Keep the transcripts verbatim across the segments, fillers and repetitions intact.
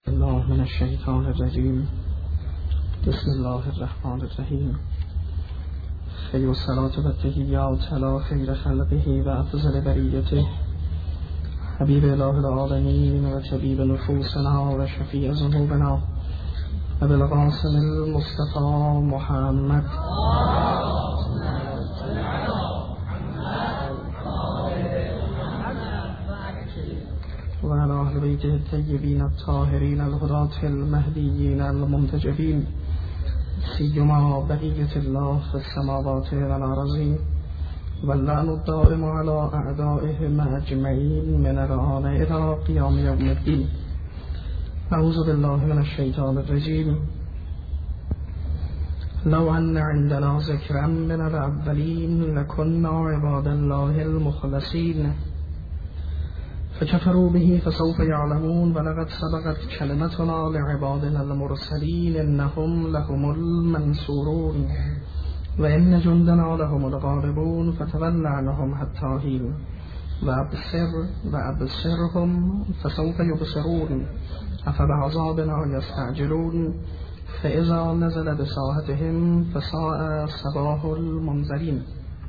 الله من الشیطان الرجیم. بسم الله الرحمن الرحیم. خیر الصلاة و التحیات علی خیر خلقه و افضل بریته حبیب اله العالمین و طبیب نفوسنا و شفیع ذنوبنا و بالقاسم المصطفى محمد و علی اهل بیته الطیبین الطاهرین الهداة المهدیین المنتجبین سیما بقیة الله في السماوات والارضین واللعن الدائم على اعدائهم اجمعین من الآن الى قیام یوم الدین. اعوذ بالله من الشیطان الرجیم. لو ان عندنا ذکرا من الاولین لكنا عباد الله المخلصین فكفروا به فسوف يعلمون ولقد سبقت كلمتنا لعبادنا المرسلين إنهم لهم المنصورون وإن جندنا لهم الغالبون فتول عنهم حتى حين وأبصر وأبصرهم فسوف يبصرون أفبعذابنا يستعجلون فإذا نزل بساحتهم فساء صباح المنذرين.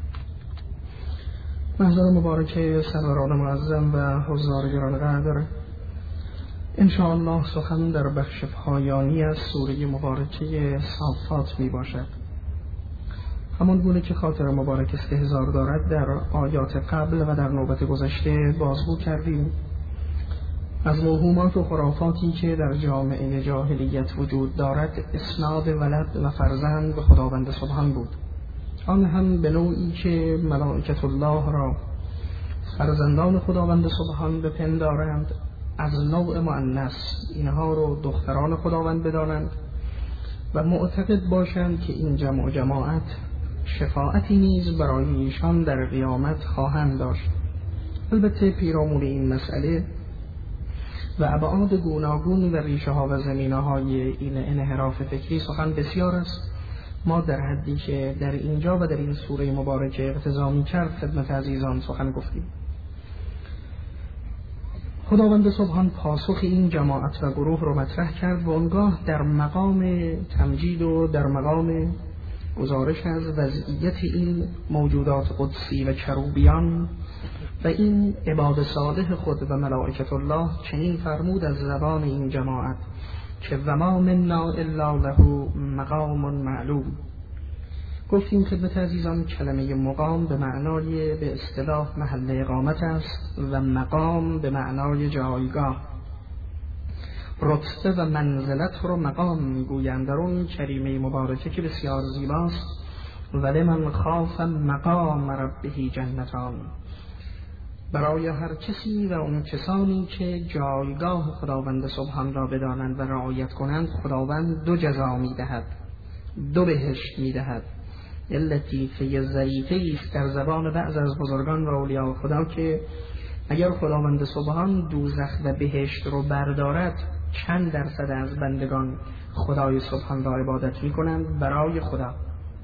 محضر مبارک سروران معظم و حضار گران قدر، انشاءالله سخن در بخش پایانی از سوره مبارکه صافات می باشد. همان گونه که خاطر مبارک استحضار دارد در آیات قبل و در نوبت گذشته بازگو کردیم از موهومات و خرافاتی که در جامعه جاهلیت وجود دارد اسناد ولد و فرزند به خداوند سبحان بود، آن هم به نوعی که ملائکت الله را فرزندان خداوند سبحان بپندارند، از نوع مؤنث اینها رو دختران خداوند بدانند و معتقد باشند که این جمع و جماعت شفاعتی نیز برای ایشان در قیامت خواهند داشت. البته پیرامون این مسئله و ابعاد گوناگون و ریشه ها و زمینه های این انحراف فکری سخن بسیار است. ما در حدی که در اینجا و در این سوره مبارکه اقتضا می کرد خدمت عزیزان سخن گفتیم. خداوند سبحان پاسخ این جماعت و گروه رو مطرح کرد و آنگاه در مقام تمجید و در مقام گزارش از وضعیت این موجودات قدسی و کروبیان و این عباد صالح خود و ملائکت الله چنین فرمود از زبان این جماعت که وما منا الا له مقام معلوم. گفتیم خدمت عزیزان کلمه مقام به معنای به اصطلاح محل اقامت است و مقام به معنای جایگاه. رتبه و منزلت رو مقام میگویند. در اون کریمه مبارکه که بسیار زیباست ولمن خاف مقام ربه جنتان، برای هر کسی و اون کسانی که جایگاه خداوند سبحان را بدانند و رعایت کنند خداوند دو جزا میدهد، دو بهشت میدهد. لطیفه ظریفه است در زبان بعض از بزرگان و اولیاء خدا که اگر خداوند سبحان دوزخ و بهشت رو بردارد چند درصد از بندگان خدای سبحان را عبادت میکنند برای خدا؟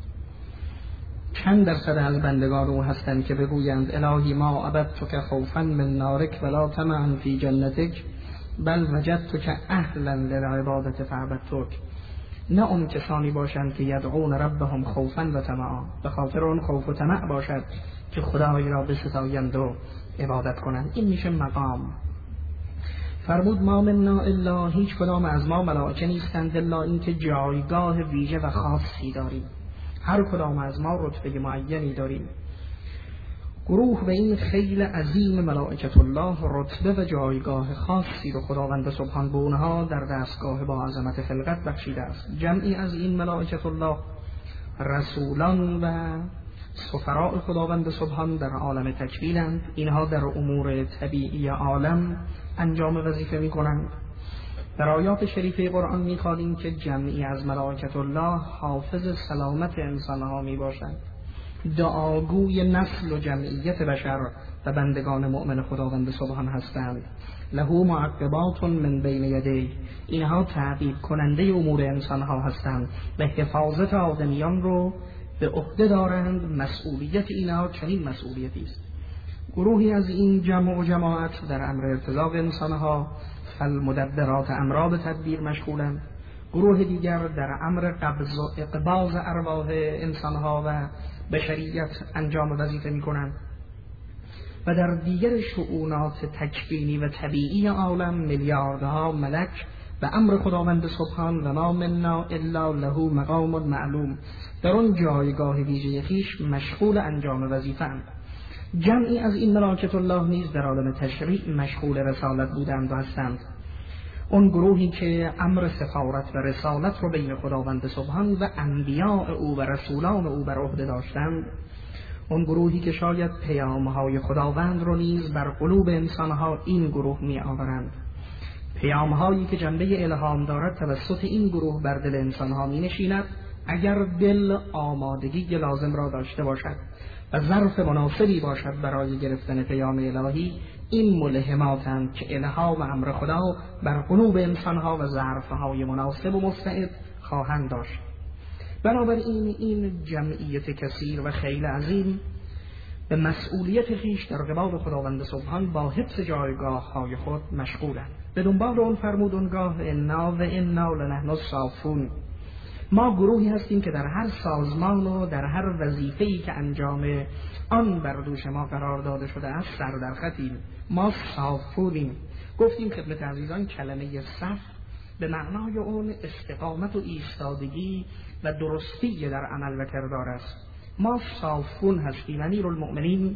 چند درصد از بندگان او هستند که بگویند الهی ما عبدتک خوفا من نارک ولا طمعا فی جنتک بل وجدتک اهلا للعبادت فعبدتک؟ نه اون کسانی باشند که یدعون ربهم خوفا و طمعا، به خاطر اون خوف و طمع باشد که خدای را بستایند و عبادت کنند. این میشه مقام. فرمود ما منا الا، هیچ کدام از ما ملائکه نیستند الا اینکه جایگاه ویژه و خاصی داریم. هر کدام از ما رتبه معینی داریم. گروه به این خیل عظیم ملائکت الله رتبه و جایگاه خاصی رو خداوند سبحان به اونها در دستگاه با عظمت خلقت بخشیده است. جمعی از این ملائکت الله رسولان و سفراء خداوند سبحان در عالم تکوینند. اینها در امور طبیعی عالم انجام وظیفه می کنند. در آیات شریفه قرآن می خوانیم که جمعی از ملائکت الله حافظ سلامت انسانها می باشند، دعاگوی نسل و جمعیت بشر و بندگان مؤمن خداوند سبحان هستند. له معقبات من بین یدیه، اینها تعقیب کننده امور انسانها هستند و حفاظت آدمیان رو به عهده دارند. مسئولیت اینها چنین مسئولیتی است. گروهی از این جمع و جماعت در امر ارتزاق انسانها فالمدبرات امرا به تدبیر مشغولند، گروه دیگر در امر قبض و اقباض ارواح انسانها و بشریت انجام وظیفه می کنند و در دیگر شؤونات تکوینی و طبیعی عالم میلیاردها ملک و امر خداوند سبحان و ما منا الا له مقام معلوم در آن جایگاه ویژه خویش مشغول انجام وظیفه اند. جمعی از این ملائکه الله نیز در عالم تشریع مشغول رسالت بودند و هستند. اون گروهی که امر سفارت و رسالت رو بین خداوند سبحان و انبیاء او و رسولان او بر عهده داشتند، اون گروهی که شاید پیامهای خداوند رو نیز بر قلوب انسانها این گروه می آورند، پیامهایی که جنبه الهام دارد توسط این گروه بر دل انسانها می نشیند اگر دل آمادگی لازم را داشته باشد و ظرف مناسبی باشد برای گرفتن پیام الهی. این ملهماتند که الهام امر خدا بر قلوب انسانها و ظرفهای مناسب و مستعد خواهند داشت. بنابراین این جمعیت کثیر و خیلی عظیم به مسئولیت خویش در قبال خداوند سبحان با حفظ جایگاه های خود مشغولند. به دنبال اون فرمود اونگاه انا و انا لنحن الصافون، ما گروهی هستیم که در هر سازمان و در هر وظیفه‌ای که انجام آن بر دوش ما قرار داده شده است سر در خطیم، ما صافونیم. گفتیم خدمت عزیزان کلمه صف به معنای اون استقامت و ایستادگی و درستی در عمل و کردار است. ما صافون هستیم. امیرالمؤمنین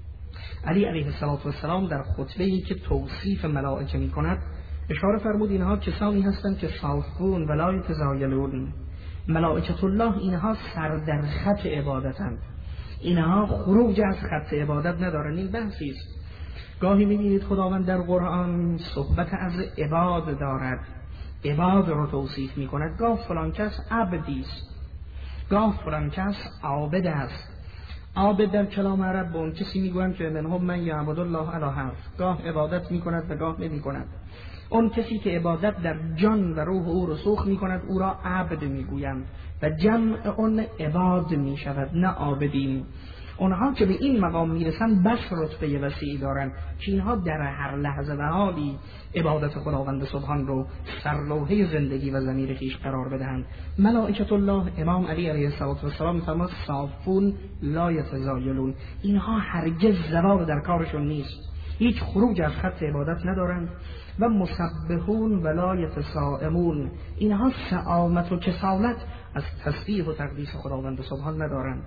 علی علیه السلام در خطبه‌ای که توصیف ملائکه می‌کند اشاره فرمود اینها کسانی هستند که صافون ولا یتزایلون. ملائکه الله اینها سر در خط عبادتند، اینها خروج از خط عبادت ندارن. این بحثی است. گاهی می‌بینید خداوند در قرآن صحبت از عباد دارد، عباد رو توصیف می‌کند. گاه فلان کس عبدی است، گاه فلان کس عابد است. عابد در کلام عرب به اون کسی میگویند که منهم من یعبد الله علی حرف، گاه عبادت میکند و گاه نمیکند. اون کسی که عبادت در جان و روح او رسوخ میکند او را عبد میگویند و جمع اون عباد میشود نه عابدین. اونها که به این مقام میرسن بس رتبه وسیعی دارن که اینها در هر لحظه و حالی عبادت خداوند سبحان رو سرلوحه زندگی و ضمیر خویش قرار بدهند. ملائکه الله، امام علی علیه السلام میفرماد صافون لا یتزایلون، اینها هرگز زوال در کارشون نیست، هیچ خروج از خط عبادت ندارند. و مسبحون ولا یتسائمون، اینها سآمت و کسالت از تسبیح و تقدیس خداوند سبحان ندارند.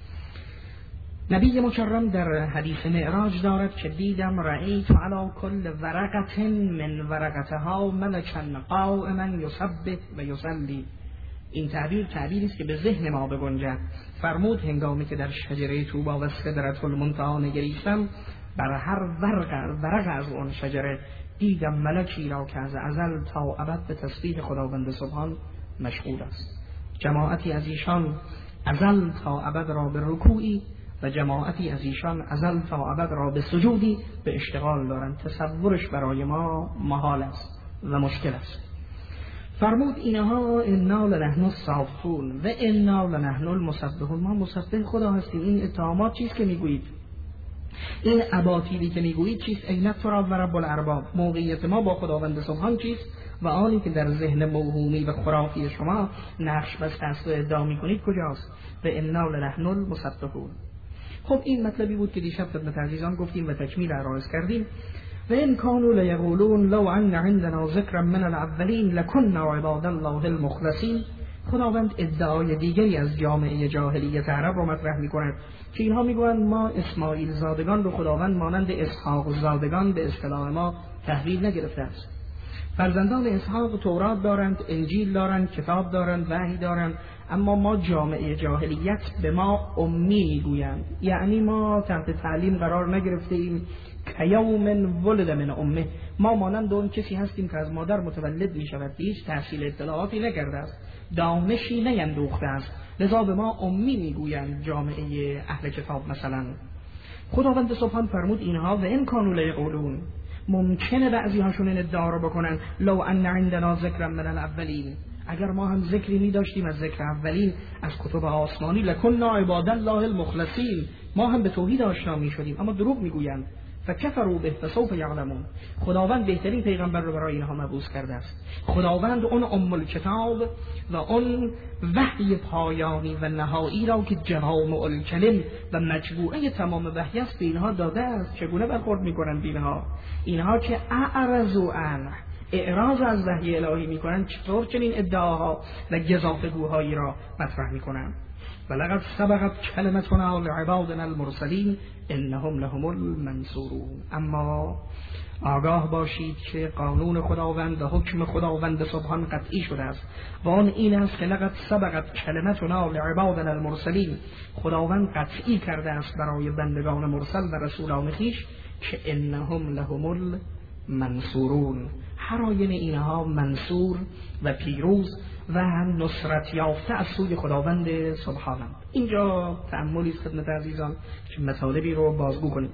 نبی مکرم در حدیث معراج دارد که دیدم رأیت علی کل ورقة من ورقتها ملکا قائما یسبح و یصلی. این تعبیر تعبیری است که به ذهن ما بگنجد. فرمود هنگامی که در شجره طوبی و سدرة المنتهی نگریستم، بر هر ورق ورق از اون شجره دیدم ملکی را که از ازل تا ابد به تسبیح خداوند سبحان مشغول است. جماعتی از ایشان ازل تا ابد را به رکوعی و جماعتی از ایشان ازل تا ابد را به سجودی به اشتغال دارند. تصورش برای ما محال است و مشکل است. فرمود اینها انا لنحن الصافون و انا لنحن المسبحون، ما مسبح خدا هستیم. این اتهامات چیست که میگویید؟ این اباطیلی که میگویید چیست؟ اینت تو را و رب الارباب، موقعیت ما با خداوند سبحان چیست؟ و آنی که در ذهن موهومی و خرافی شما نقش بسته است و ادعا میکنید کجاست؟ و انا لنحن المسبحون. خب این مطلبی بود که دیشب خدمت عزیزان گفتیم و تکمیل عرض کردیم. و ان کانوا لیقولون لو ان عندنا ذکرا من الاولین لکنا عباد الله المخلصین. خداوند ادعای دیگری از جامعه جاهلیت عرب رو مطرح می‌کند که اینها میگویند ما اسماعیل زادگان رو خداوند مانند اسحاق زادگان به اصطلاح ما تحویل نگرفته است. فرزندان اسحاق تورات دارند، انجیل دارند، کتاب دارند، وحی دارند، اما ما جامعه جاهلیت به ما امی میگویند، یعنی ما تحت تعلیم قرار نگرفته ایم. کیوم ولد من امه، ما مانند اون کسی هستیم که از مادر متولد می شود، هیچ تحصیل اطلاعاتی نکرده است، دانشی نیندوخته است، لذا به ما امی میگویند جامعه اهل کتاب مثلا. خداوند سبحان فرمود اینها و ان کانوا لیقولون، ممکنه بعضی هاشون این ادعا رو بکنن لو ان عندنا ذکرا من الاولین، اگر ما هم ذکری می داشتیم از ذکر اولین از کتب آسمانی لکنا عباد الله المخلصین، ما هم به توحید آشنا می شدیم، اما دروغ می گویند. فکفروا به فسوف یعلمون. خداوند بهترین پیغمبر رو برای اینها مبعوث کرده است. خداوند اون ام الکتاب و اون وحی پایانی و نهایی را که جوامع الکلم و مجموعه تمام وحی است به اینها داده است. چگونه برخورد میکنند اینها؟ اینها که اعرضوا عنه، اعراض از وحی الهی میکنند، چطور چنین ادعاها و گزافه‌گوهایی را مطرح میکنند؟ ولقد سبقت کلمتنا لعبادنا المرسلین انهم لهم المنصورون. اما آگاه باشید که قانون خداوند و حکم خداوند سبحان قطعی شده است و آن این است که لقد سبقت کلمتنا لعبادنا المرسلین، خداوند قطعی کرده است برای بندگان مرسل و رسولان خویش که انهم لهم المنصورون، هر آینه اینها منصور و پیروز و هم نصرت یافته از سوی خداوند سبحانه. اینجا تأملی است خدمت عزیزان که مطالبی رو بازگو کنیم.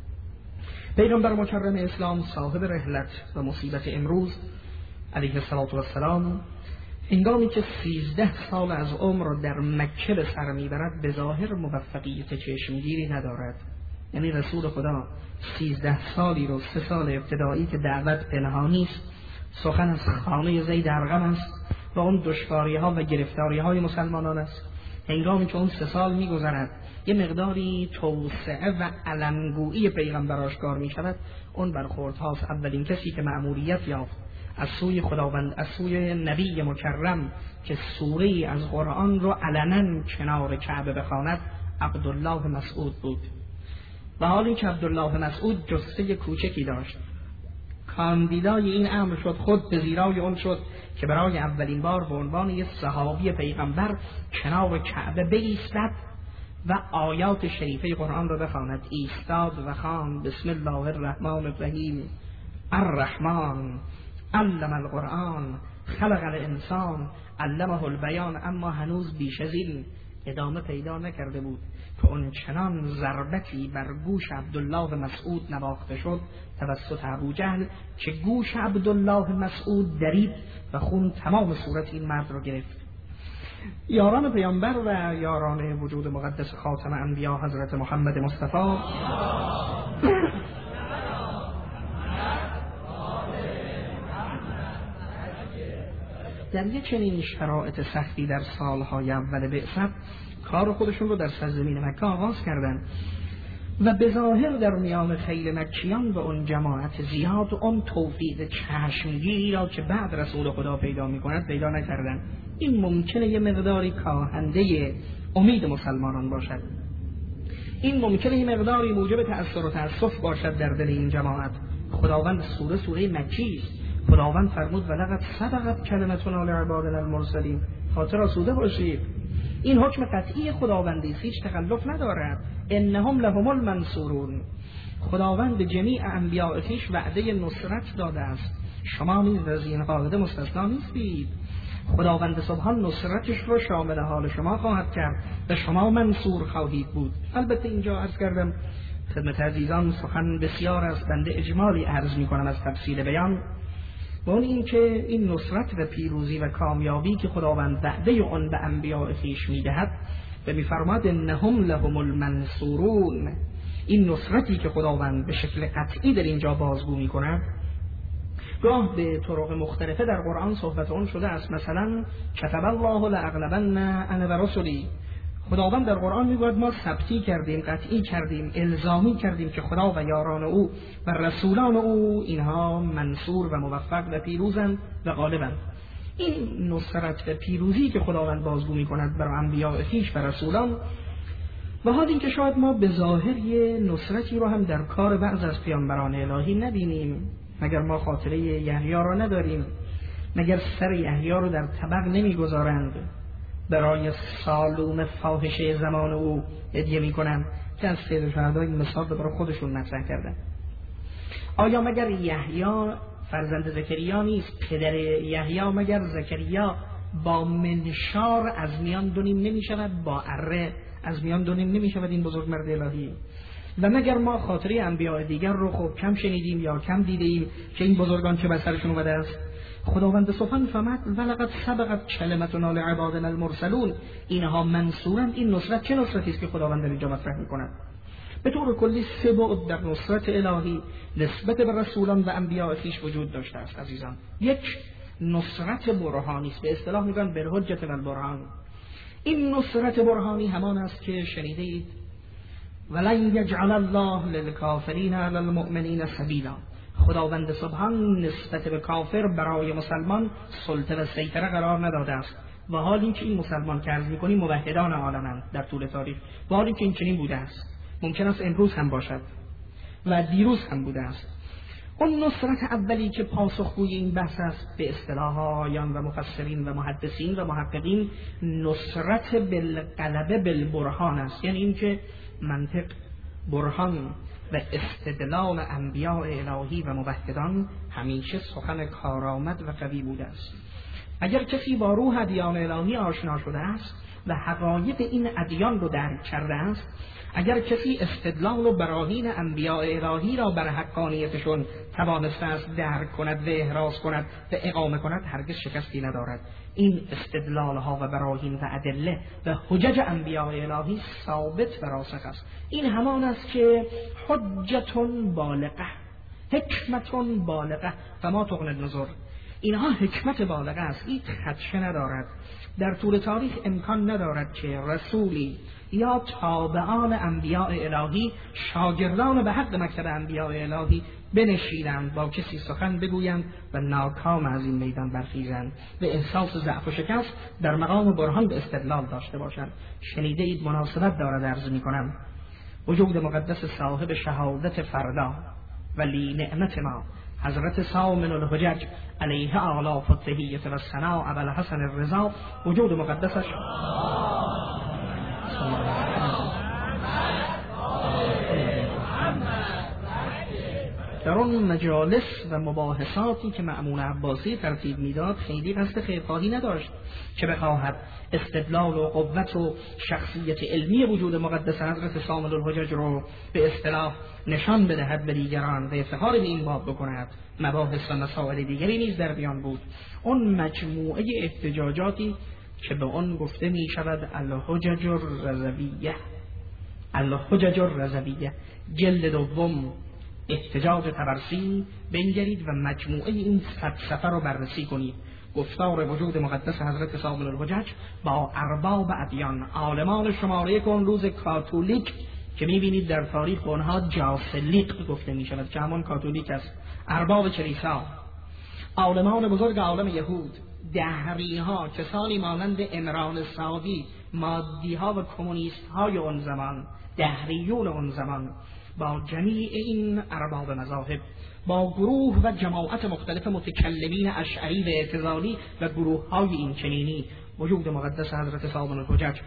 پیغمبر مکرم اسلام صاحب رحلت و مصیبت امروز علیه السلام هنگامی که سیزده سال از عمر در مکه به سر میبرد به ظاهر موفقیت چشمگیری ندارد. یعنی رسول خدا سیزده سالی رو، سه سال ابتدایی که دعوت پنهانی است، سخن از خانه زید ارقم است و اون دشواری ها و گرفتاری های مسلمانان است. هنگامی که اون سه سال میگذرد یه مقداری توسعه و علمگویی پیغمبر آشکار می شود. اون برخوردهاست. اولین کسی که مأموریت یافت از سوی خداوند، از سوی نبی مکرم که سوره‌ای از قرآن رو علنا کنار کعبه بخواند، عبدالله مسعود بود. و حالی که عبدالله مسعود جثه کوچکی داشت، کاندیدای این امر شد، خود پذیرای اون شد که برای اولین بار به عنوان یک صحابی پیغمبر کنار کعبه بایستد و آیات شریفه قرآن را بخواند. ایستاد و خواند بسم الله الرحمن الرحیم، الرحمن علم القرآن خلق الانسان علمه البیان. اما هنوز بیش از این ادامه پیدا نکرده بود که اون چنان ضربتی بر گوش عبدالله مسعود نواخته شد توسط ابوجهل که گوش عبدالله مسعود درید و خون تمام صورت این مرد رو گرفت. یاران پیامبر و یاران وجود مقدس خاتم انبیا حضرت محمد مصطفی در یک چنین شرایط سختی در سالهای اول بعثت کار خودشون رو در سرزمین مکه آغاز کردند و به ظاهر در میان خیل مکیان و اون جماعت زیاد اون توفیق چشمگیری را که بعد رسول خدا پیدا می کند پیدا نکردند. این ممکنه یه مقداری کاهنده امید مسلمانان باشد، این ممکنه یه مقداری موجب تأثیر و تأسف باشد در دل این جماعت. خداوند سوره سوره مکی است. خداوند فرمود ولقد سبقت کلمتنا لعبادنا المرسلین. خاطر آسوده باشید، این حکم قطعی خداوندی است، هیچ تخلف ندارد. انهم لهم المنصورون. خداوند به جمیع انبیاء خویش وعده نصرت داده است. شما نیز از این قاعده مستثنا نیستید. خداوند سبحان نصرتش رو شامل حال شما خواهد کرد و شما منصور خواهید بود. البته اینجا عرض کردم خدمت عزیزان سخن بسیار است، بنده اجمالی عرض می کنم از تفصیل بیان. و اون این که این نصرت و پیروزی و کامیابی که خداوند وعده اون به انبیاء خویش میدهد و میفرماد انهم لهم المنصورون، این نصرتی که خداوند به شکل قطعی در اینجا بازگو میکند گاه به طرق مختلفه در قرآن صحبت اون شده است. مثلا کتب الله لاغلبن انا و رسلی، خداوند در قرآن میگوید ما ثبتی کردیم، قطعی کردیم، الزامی کردیم که خدا و یاران او و رسولان او اینها منصور و موفق و پیروزند و غالبند. این نصرت و پیروزی که خداوند بازگو میکند برای انبیاء خویش و رسولان، و حال این که شاید ما به ظاهر یه نصرتی رو هم در کار بعض از پیامبران الهی نبینیم. مگر ما خاطره یحیی را نداریم؟ مگر سر یحیی رو در طبق نمیگذارند برای سالوم فاحشه زمان او هدیه میکنند که از سید شهدا این مثال برای خودشون مطرح کردن؟ آیا مگر یحیی فرزند زکریا نیست؟ پدر یحیی مگر زکریا با منشار از میان دونیم نمی شود؟ با اره از میان دونیم نمی شود این بزرگ مرد الهی؟ و مگر ما خاطره انبیاء دیگر رو خوب کم شنیدیم یا کم دیدیم که این بزرگان چه بر سرشون اومده است؟ خداوند سبحان فرمود ولقد سبقت کلمتنا لعبادنا المرسلون، اینها منصورند. این نصرت چه نصرتی است که خداوند در اینجا مطرح می‌کند؟ به طور کلی سه بعد در نصرت الهی نسبت به رسولان و انبیاء خویش وجود داشته است عزیزان. یک، نصرت برهانی است، به اصطلاح میگن بالحجة و البرهان. این نصرت برهانی همان است که شنیده اید ولن یجعل الله للکافرین علی المؤمنین سبیلا. خداوند سبحان نسبت به کافر برای مسلمان سلطه و سیطره قرار نداده است، و حال اینکه این مسلمان که عرض می‌کنیم موحدان عالمند در طول تاریخ، و حال اینکه این چنین بوده است، ممکن است امروز هم باشد و دیروز هم بوده است. اون نصرت اولی که پاسخگوی این بحث است به اصطلاح آیان و مفسرین و محدثین و محققین، نصرت بالغلبه بالبرهان است، یعنی اینکه منطق، برهان و استدلال انبیاء الهی و موحدان همیشه سخن کارآمد و قوی بوده است. اگر کسی با روح ادیان الهی آشنا شده است و حقایق این ادیان رو درک کرده است، اگر کسی استدلال و براهین انبیاء الهی را بر حقانیتشون توانسته است درک کند و احراز کند و اقامه کند، هرگز شکستی ندارد. این استدلال ها و براهین و ادله و حجج انبیاء الهی ثابت و راسخ است. این همان است که حجتون بالغه، حکمتون بالغه فما تغنی النذر. اینها حکمت بالغه است، این خدشه ندارد. در طول تاریخ امکان ندارد که رسولی یا تابعان انبیاء الهی شاگردان به حق مکتب انبیاء الهی بنشینند با کسی سخن بگویند و ناکام از این میدان برخیزند و احساس ضعف و شکست در مقام برهان به استدلال داشته باشند. شنیده اید، مناسبت دارد عرض می کنم، وجود مقدس صاحب شهادت فردا ولی نعمت ما حضرت سامن الحجج علیه آلاف التحیه و ثنا ابوالحسن الرضا، وجود مقدسش در اون مجالس و مباحثاتی که مأمون عباسی ترتیب میداد خیلی قصد خیرخواهی نداشت که بخواهد استدلال و قوت و شخصیت علمی وجود مقدس حضرت سامن الحجج رو به اصطلاح نشان بدهد به دیگران و افتخار به این باب بکند. مباحث و مسائل دیگری نیز در بیان بود. اون مجموعه احتجاجاتی که به اون گفته می شود الحجج الرضویه، الحجج الرضویه، جلد دوم، احتجاج طبرسی، بنگرید و مجموعه این فلسفه رو بررسی کنید. گفتار وجود مقدس حضرت سامن الحجج با ارباب ادیان، عالمان شماره کن روز کاتولیک که میبینید در تاریخ اونها جاسلیق گفته میشود که همون کاتولیک است، ارباب کلیسا، عالمان بزرگ عالم یهود، دهری ها، کسانی مانند عمران سعدی، مادی ها و کمونیست های اون زمان، دهریون اون زمان، با جمیع این ارباب مذاهب، با گروه و جماعت مختلف متکلمین اشعری و اعتزالی و گروه های این چنینی، وجود مقدس حضرت سامن الحجج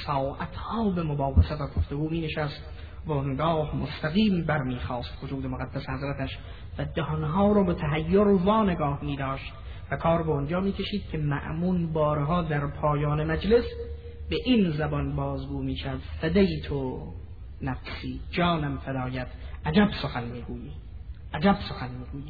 ساعتها به مباحثه و گفتگو می نشست و اونگاه مستقیم برمی خواست وجود مقدس حضرتش و دهانها رو به تحیر وانگاه می داشت و کار به اونجا می کشید که مأمون بارها در پایان مجلس به این زبان بازگو می شد: فدیتو نفسی، جانم فدایت، عجب سخن میگویی، عجب سخن میگویی.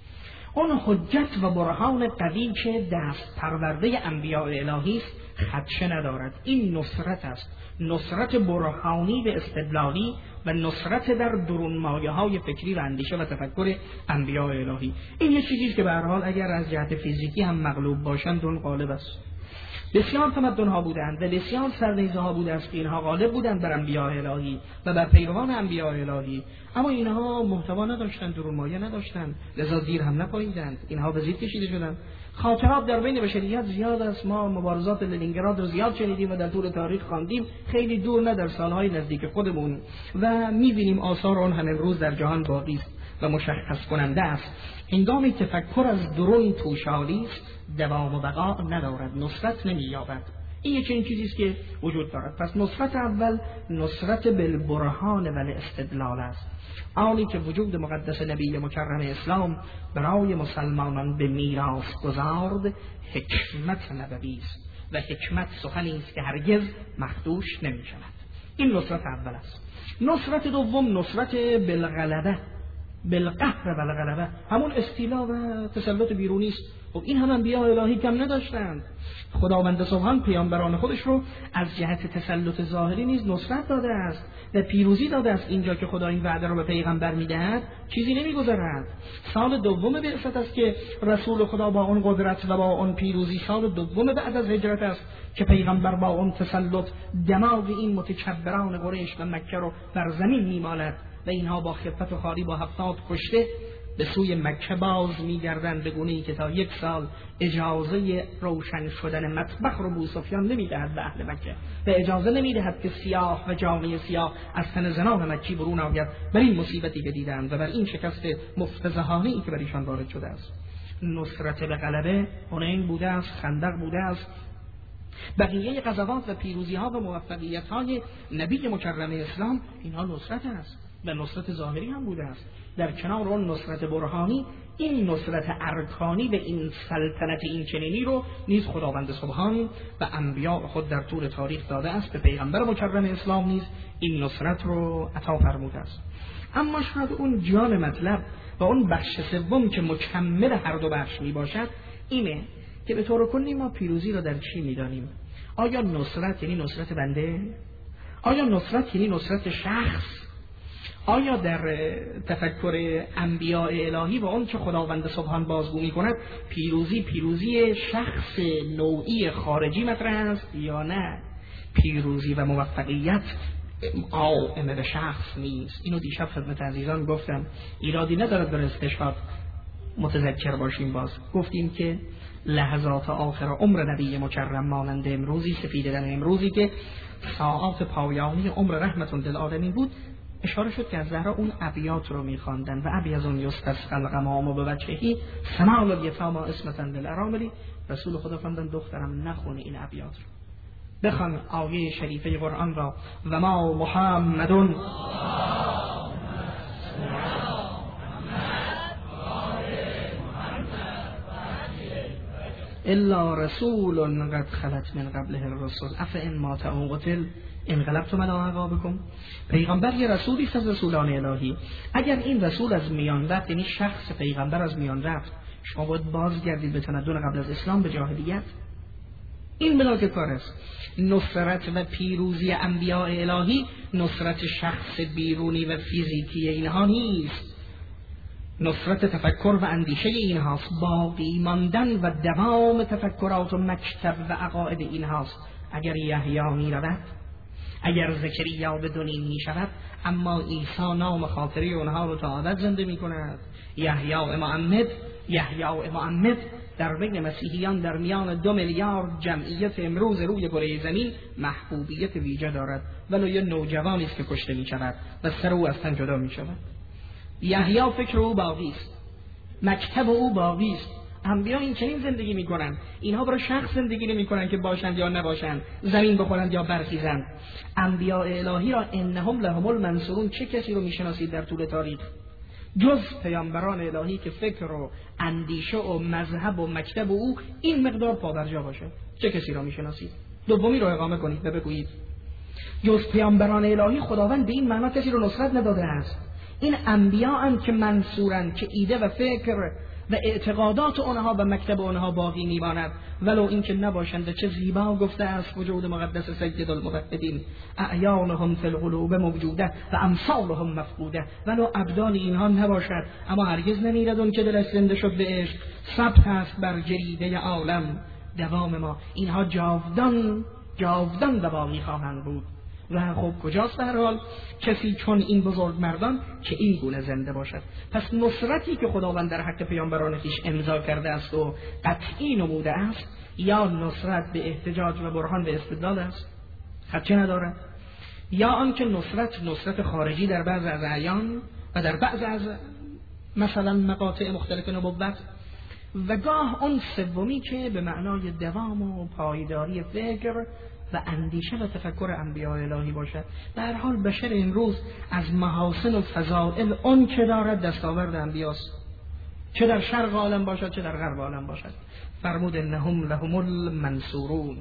اون حجت و برهان قوی که دست پرورده انبیاء الهی است خدشه ندارد. این نصرت است، نصرت برهانی به استدلالی و نصرت در درون مایه های فکری و اندیشه و تفکر انبیاء الهی. این یه چیزی که به هر حال اگر از جهت فیزیکی هم مغلوب باشند اون غالب است. بسیار تمدن ها بودند و بسیار سرنیزه ها بودند که اینها غالب بودند بر انبیاء الهی و بر پیروان انبیاء الهی، اما اینها محتوا نداشتند، درون مایه نداشتند، لذا دیر هم نپاییدند، اینها به زیر کشیده شدند. خاطرات در بین بشریت زیاد است، ما مبارزات لنینگراد رو زیاد شنیدیم و در طول تاریخ خواندیم، خیلی دور نه در سالهای نزدیک خودمون، و می‌بینیم آثار آن هم امروز در جهان باقی است و مشخص کننده است. هنگامی تفکر از درون توشالی است، دوام و بقا ندارد، نصرت نمی‌یابد. این یک این چیزی است که وجود دارد. پس نصرت اول نصرت بالبرهان و الاستدلال است، آنی که وجود مقدس نبی مکرم اسلام برای مسلمانان به میراث گذارد حکمت نبوی است و حکمت سخنی است که هرگز مخدوش نمی‌شود. این نصرت اول است. نصرت دوم نصرت بالغلبه، بالقهر و بالغلبه، همون استیلا و تسلط بیرونی است. خب این هم انبیاء الهی کم نداشتند. خداوند سبحان پیامبران خودش رو از جهت تسلط ظاهری نیز نصرت داده است و پیروزی داده است. اینجا که خدا این وعده رو به پیغمبر میدهد چیزی نمیگذرد. سال دوم بعثت است که رسول خدا با اون قدرت و با اون پیروزی، سال دوم بعد از هجرت است که پیغمبر با اون تسلط دماغ این متکبران قریش و مکه رو بر زمین میمالد و اینها با خفت و خواری با هفتاد کشته به سوی مکه باز میگردند، به گونه‌ای که تا یک سال اجازه روشن شدن مطبخ رو ابوسفیان نمیدهد به اهل مکه و اجازه نمیدهد که سیاه و جامعه سیاه از تن زنان مکی برون آید. بر این مصیبتی که دیدند و بر این شکست مفتضحانه‌ای که بر ایشان وارد شده است. نصرت به غلبه حنین بوده است، خندق بوده است، بقیه غزوات و پیروزی ها و موفقیت های نبی مکرم اسلام اینها نصرت است و نصرت ظاهری هم بوده است. در کنار اون نصرت برهانی، این نصرت ارکانی به این سلطنت این چنینی رو نیز خداوند سبحان و انبیاء خود در طول تاریخ داده است. به پیغمبر مکرم اسلام نیز این نصرت رو عطا فرموده است. اما شاید اون جان مطلب و اون بخش سوم که مکمل هر دو بخش می باشد اینه که به طور کلی ما پیروزی رو در چی می دانیم؟ آیا نصرت یعنی نصرت بنده؟ آیا نصرت یعنی نصرت شخص؟ آیا در تفکر انبیاء الهی و اون که خداوند سبحان بازگو می کند پیروزی پیروزی شخص نوعی خارجی مطرح است یا نه؟ پیروزی و موفقیت قائم به شخص نیست. اینو دیشب خدمت عزیزان گفتم، ایرادی ندارد در استشهاد متذکر باشیم. باز گفتیم که لحظات آخر عمر نبی مکرم مانند امروزی، سپیددم امروزی که ساعات پایانی عمر رحمت للعالمین بود، اشاره شد که از زهرا اون ابیات رو می‌خواندن و ابیض یستسقی الغمام بوجهه سماع الیتامی اسمة للارامل. رسول خدا فرمودن دخترم نخونی این ابیات رو، بخوان آیه شریفه قرآن را و ما محمدون الا رسول قد خلت من قبله الرسل افئن مات او قتل انقلبتم علی اعقابکم. پیغمبر یه رسولی است از رسولان الهی. اگر این رسول از میان رفت، یعنی شخص پیغمبر از میان رفت، شما باید بازگردید به تمدن قبل از اسلام، به جاهلیت. این ملاک کار است. نصرت و پیروزی انبیاء الهی نصرت شخص بیرونی و فیزیکی اینها نیست. نصرت تفکر و اندیشه اینهاست، باقی ماندن و دوام تفکرات و مکتب و عقاید اینهاست. اگر یحیی می رود، اگر زکریا به دنیا می شود، اما عیسی نام خاطری اونها رو تا ابد زنده می کند. یحیی محمد، یحیی محمد در بین مسیحیان در میان دو میلیارد جمعیت امروز روی کره زمین محبوبیت ویژه دارد، ولو یه نوجوانی است که کشته می شود و سر او از تن جدا می شود. یحیی فکر او باقی است، مکتب او باقی است. انبیا این چنین زندگی میکنن. اینها برای شخص زندگی نمیکنن که باشند یا نباشند، زمین بخورند یا برخیزند. انبیا الهی را انهم لهم المنصورون چه کسی رو میشناسید در طول تاریخ جز پیامبران الهی که فکر و اندیشه و مذهب و مکتب او این مقدار پابرجا باشه؟ چه کسی را میشناسید؟ دومی رو اقامه کنید و بگویید جز پیامبران الهی خداوند به این معنا کسی رو نصرت نداده است. این انبیا هم که منصورند، که ایده و فکر و اعتقادات اونها و مکتب اونها باقی میماند، ولو اینکه نباشند. چه زیبا گفته است وجود مقدس سید الموحدین اعیانهم فی القلوب موجوده و امثالهم مفقوده. ولو ابدان اینها نباشد، اما هرگز نمیرد اون که دلش زنده شد به عشق، ثبت است بر جریده عالم دوام ما. اینها جاودان جاودان و باقی خواهند بود. و خب کجاست در حال کسی چون این بزرگ مردان که این گونه زنده باشد؟ پس نصرتی که خداوند در حق پیامبران خویش امضا کرده است و قطعی نموده است، یا نصرت به احتجاج و برهان به استدلال است، خدچه ندارد، یا آنکه نصرت نصرت خارجی در بعض از اعیان و در بعض از مثلا مقاطع مختلف نبوت، و گاه اون سومی که به معنای دوام و پایداری فکر و اندیشه و تفکر انبیاء الهی باشد. در حال بشر امروز از محاسن و فضائل اون که دارد دستاورد انبیاست، چه در شرق عالم باشد چه در غرب عالم باشد. فرمود انهم لهم المنصورون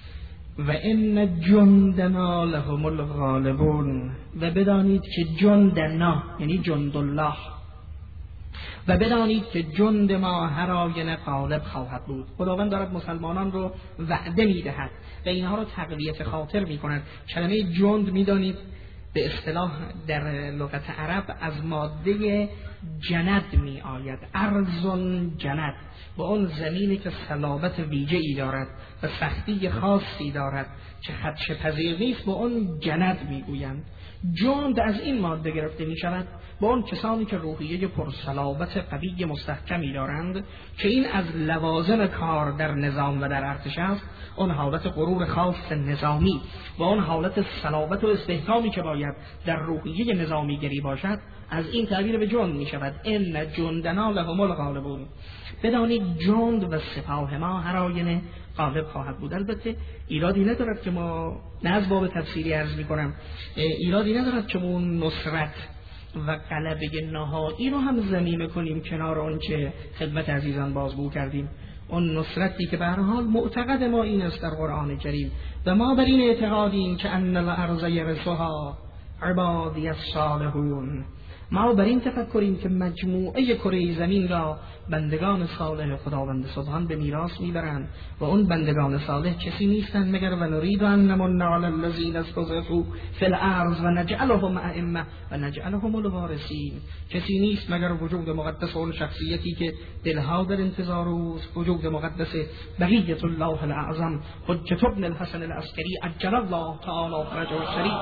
و ان جندنا لهم الغالبون. و بدانید که جندنا یعنی جند الله و بدانید که جند ما هر آینه غالب خواهد بود. خداوند دارد مسلمانان رو وعده میدهد و اینها رو تقویت خاطر میکند. کلمه جند میدانید به اصطلاح در لغت عرب از ماده جند می آید. ارضون جند، با اون زمینی که صلابت ویژه‌ای دارد و سختی خاصی دارد که خدشه پذیر نیست، با اون جند میگویند. جند از این ماده گرفته می شود، با اون کسانی که روحیه پرصلابت قوی مستحکمی دارند که این از لوازم کار در نظام و در ارتش است. اون حالت غرور خاص نظامی و اون حالت صلابت و استحکامی که باید در روحیه نظامی گری باشد، از این تعبیر به جند می شود. ان جندنا لهم الغالبون. بدانید جند و سپاه ما هر آینه غالب خواهد بود. البته ایرادی ندارد که ما، نه از باب تفسیری عرض می کنم، ایرادی ندارد که ما نصرت و غلبه نهایی رو هم ضمیمه کنیم کنار اون که خدمت عزیزان بازگو کردیم. اون نصرتی که به هر حال معتقد ما این است در قرآن کریم و ما بر این اعتقادیم که ان الارض یرثها عبادی الصالحون. ما بر این تفکریم که مجموعه کره زمین را بندگان صالح خداوند سبحان به میراث میبرند و اون بندگان صالح کسی نیستند مگر و نرید ان نمن علی الذین استضعفوا فی الارض و نجعلهم ائمه و نجعلهم الوارثین. کسی نیست مگر وجود مقدس اون شخصیتی که دلها در انتظار اوست، وجود مقدس بقیت الله الاعظم حجت ابن الحسن العسکری عجل الله تعالی فرجه الشریف.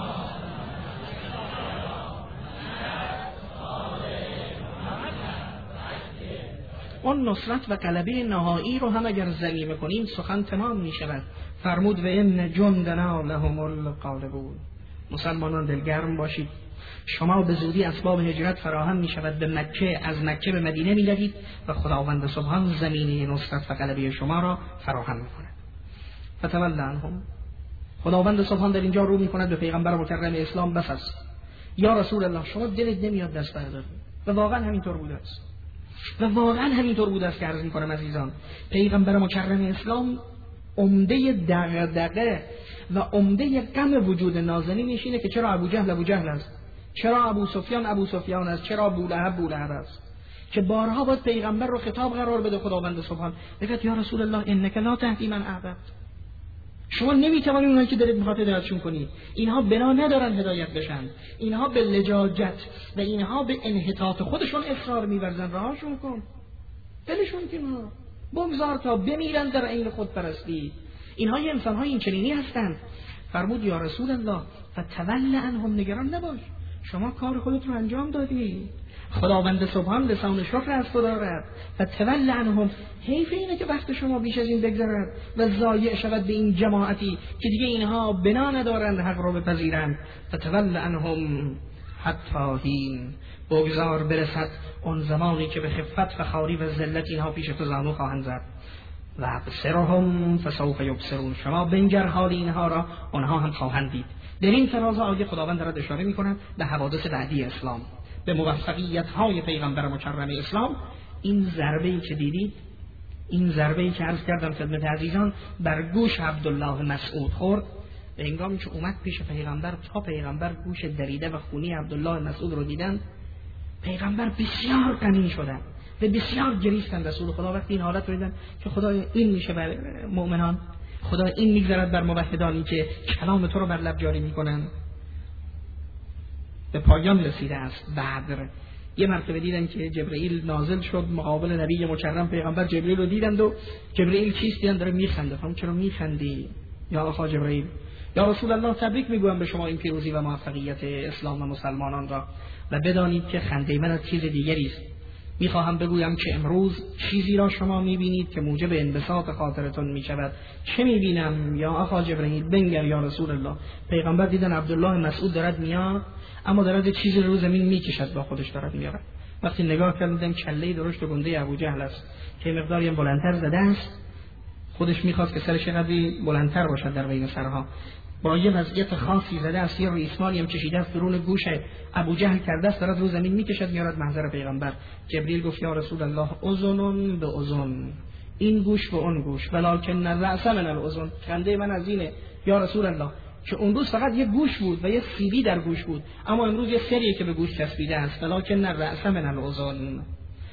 اون نصرت و غلبه نهایی رو هم اگر ضمیمه کنیم سخن تمام می شود. فرمود و ان جندنا لهم الغالبون. مسلمانان دلگرم باشید، شما به زودی اسباب هجرت فراهم می شود به مکه، از مکه به مدینه می روید و خداوند سبحان زمینه نصرت و غلبه شما را فراهم می کند. فتول عنهم. خداوند سبحان در اینجا رو می کند به پیغمبر مکرم اسلام بس است. یا رسول الله شما دلت نمیاد دست برداری و واقعا همینطور بوده است و واقعا همینطور بوده است که عرض می‌کنم عزیزان، پیغمبر مکرم اسلام عمده دغدغه و عمده غم وجود نازنینش اینه که چرا ابو جهل ابو جهل است، چرا ابو سفیان ابو سفیان است، چرا ابو لهب ابو لهب است، که بارها باید پیغمبر رو خطاب قرار بده خداوند سبحان بگه یا رسول الله انک لا تهدی من احببت. شما نمیتوانید اونایی که دلت میخواد هدایتشون کنی. اینها بنا ندارن هدایت بشن، اینها به لجاجت و اینها به انحطاط خودشون اصرار می‌ورزن. راهشون کن، دلشون که ما بگذار تا بمیرن در عین خودپرستی. اینها یه انسان‌های این چنینی هستند. فرمود یا رسول الله فتول عنهم، نگران نباش، شما کار خودت رو انجام دادی، خداوند سبحان لسان شکر از تو دارد. فتول عنهم، حیف اینه که وقت شما بیش از این بگذرد و ضایع شود به این جماعتی که دیگه اینها بنا ندارند حق رو بپذیرند. فتول عنهم حتی حین، بگذار برسد اون زمانی که به خفت و خواری و ذلت اینها پیش تو زانو خواهند زد. و بصرهم فسوف یبصرون، شما بنگر حال اینها را آنها هم خواهند دید. در این فراز آیه خداوند دارد اشاره می‌کند به حوادث بعدی اسلام، به موفقیت‌های پیغمبر مکرم اسلام. این ضربه‌ای که دیدید، این ضربه‌ای که عرض کردم خدمت عزیزان بر گوش عبدالله مسعود خورد، به هنگامی که اومد پیش پیغمبر تا پیغمبر گوش دریده و خونی عبدالله مسعود رو دیدن، پیغمبر بسیار غمگین شدن و بسیار گریستن. رسول خدا وقتی این حالت رو دیدن که خدای این میشه بر مؤمنان، خدا این میگذارد بر موحدانی که کلام تو رو بر لب جاری میکنن. به پایان رسیده است. بعد یه مرتبه دیدن که جبرئیل نازل شد مقابل نبی مکرم پیغمبر، جبرئیل رو دیدند و جبرئیل چیست دیدن داره میخنده. فرمود چرا میخندی یا آقا جبرئیل؟ یا رسول الله تبریک میگویم به شما این پیروزی و موفقیت اسلام و مسلمانان را و بدانید که خنده من از چیز دیگری است. میخواهم بگویم که امروز چیزی را شما میبینید که موجب انبساط خاطرتون میشود. چه میبینم یا آقا جبرئیل؟ بنگر یا رسول الله. پیغمبر دیدن عبدالله مسعود دارد میاد، اما دارد چیزی رو زمین میکشد با خودش دارد میاره. وقتی نگاه کردم کله درشت و گنده ابو جهل است که مقداری بلندتر زده است، خودش میخواست که سرش قدری بلندتر باشد در بین سرها، با یه وضعیت خاصی زده است، یه ریسمانی هم کشیده است درون گوش ابو جهل کرده است، دارد رو زمین میکشد میارد محضر پیغمبر. جبریل گفت یا رسول الله اذن به اذن، این گوش به اون گوش، ولکن الرأس من الاذن، خنده من از اینه یا رسول الله، که اون روز فقط یه گوش بود و یه سیبی در گوش بود، اما امروز یه سریه که به گوش چسبیده است. ولکن الرأس من الاذن.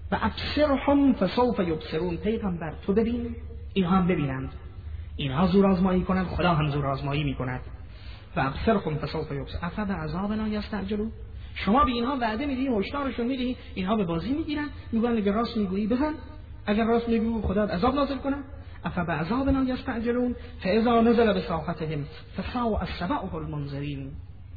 و ابصرهم فسوف یبصرون. پیغمبر تو ببین اینها هم ببینند. اینها زور آزمایی کنند، خدا هم زور آزمایی میکند. و ابصرهم فسوف یبصرون افبعذابنا یستعجلون. شما به اینها وعده میدی، هشدارشون میدی، اینها به بازی میگیرن، میگن اگر راست میگویی بزن، اگر راست میگویی خدا عذاب نازل کنه. افبعذابنا یستعجلون فاذا نزل بساحتهم فساء السبع المنذرین.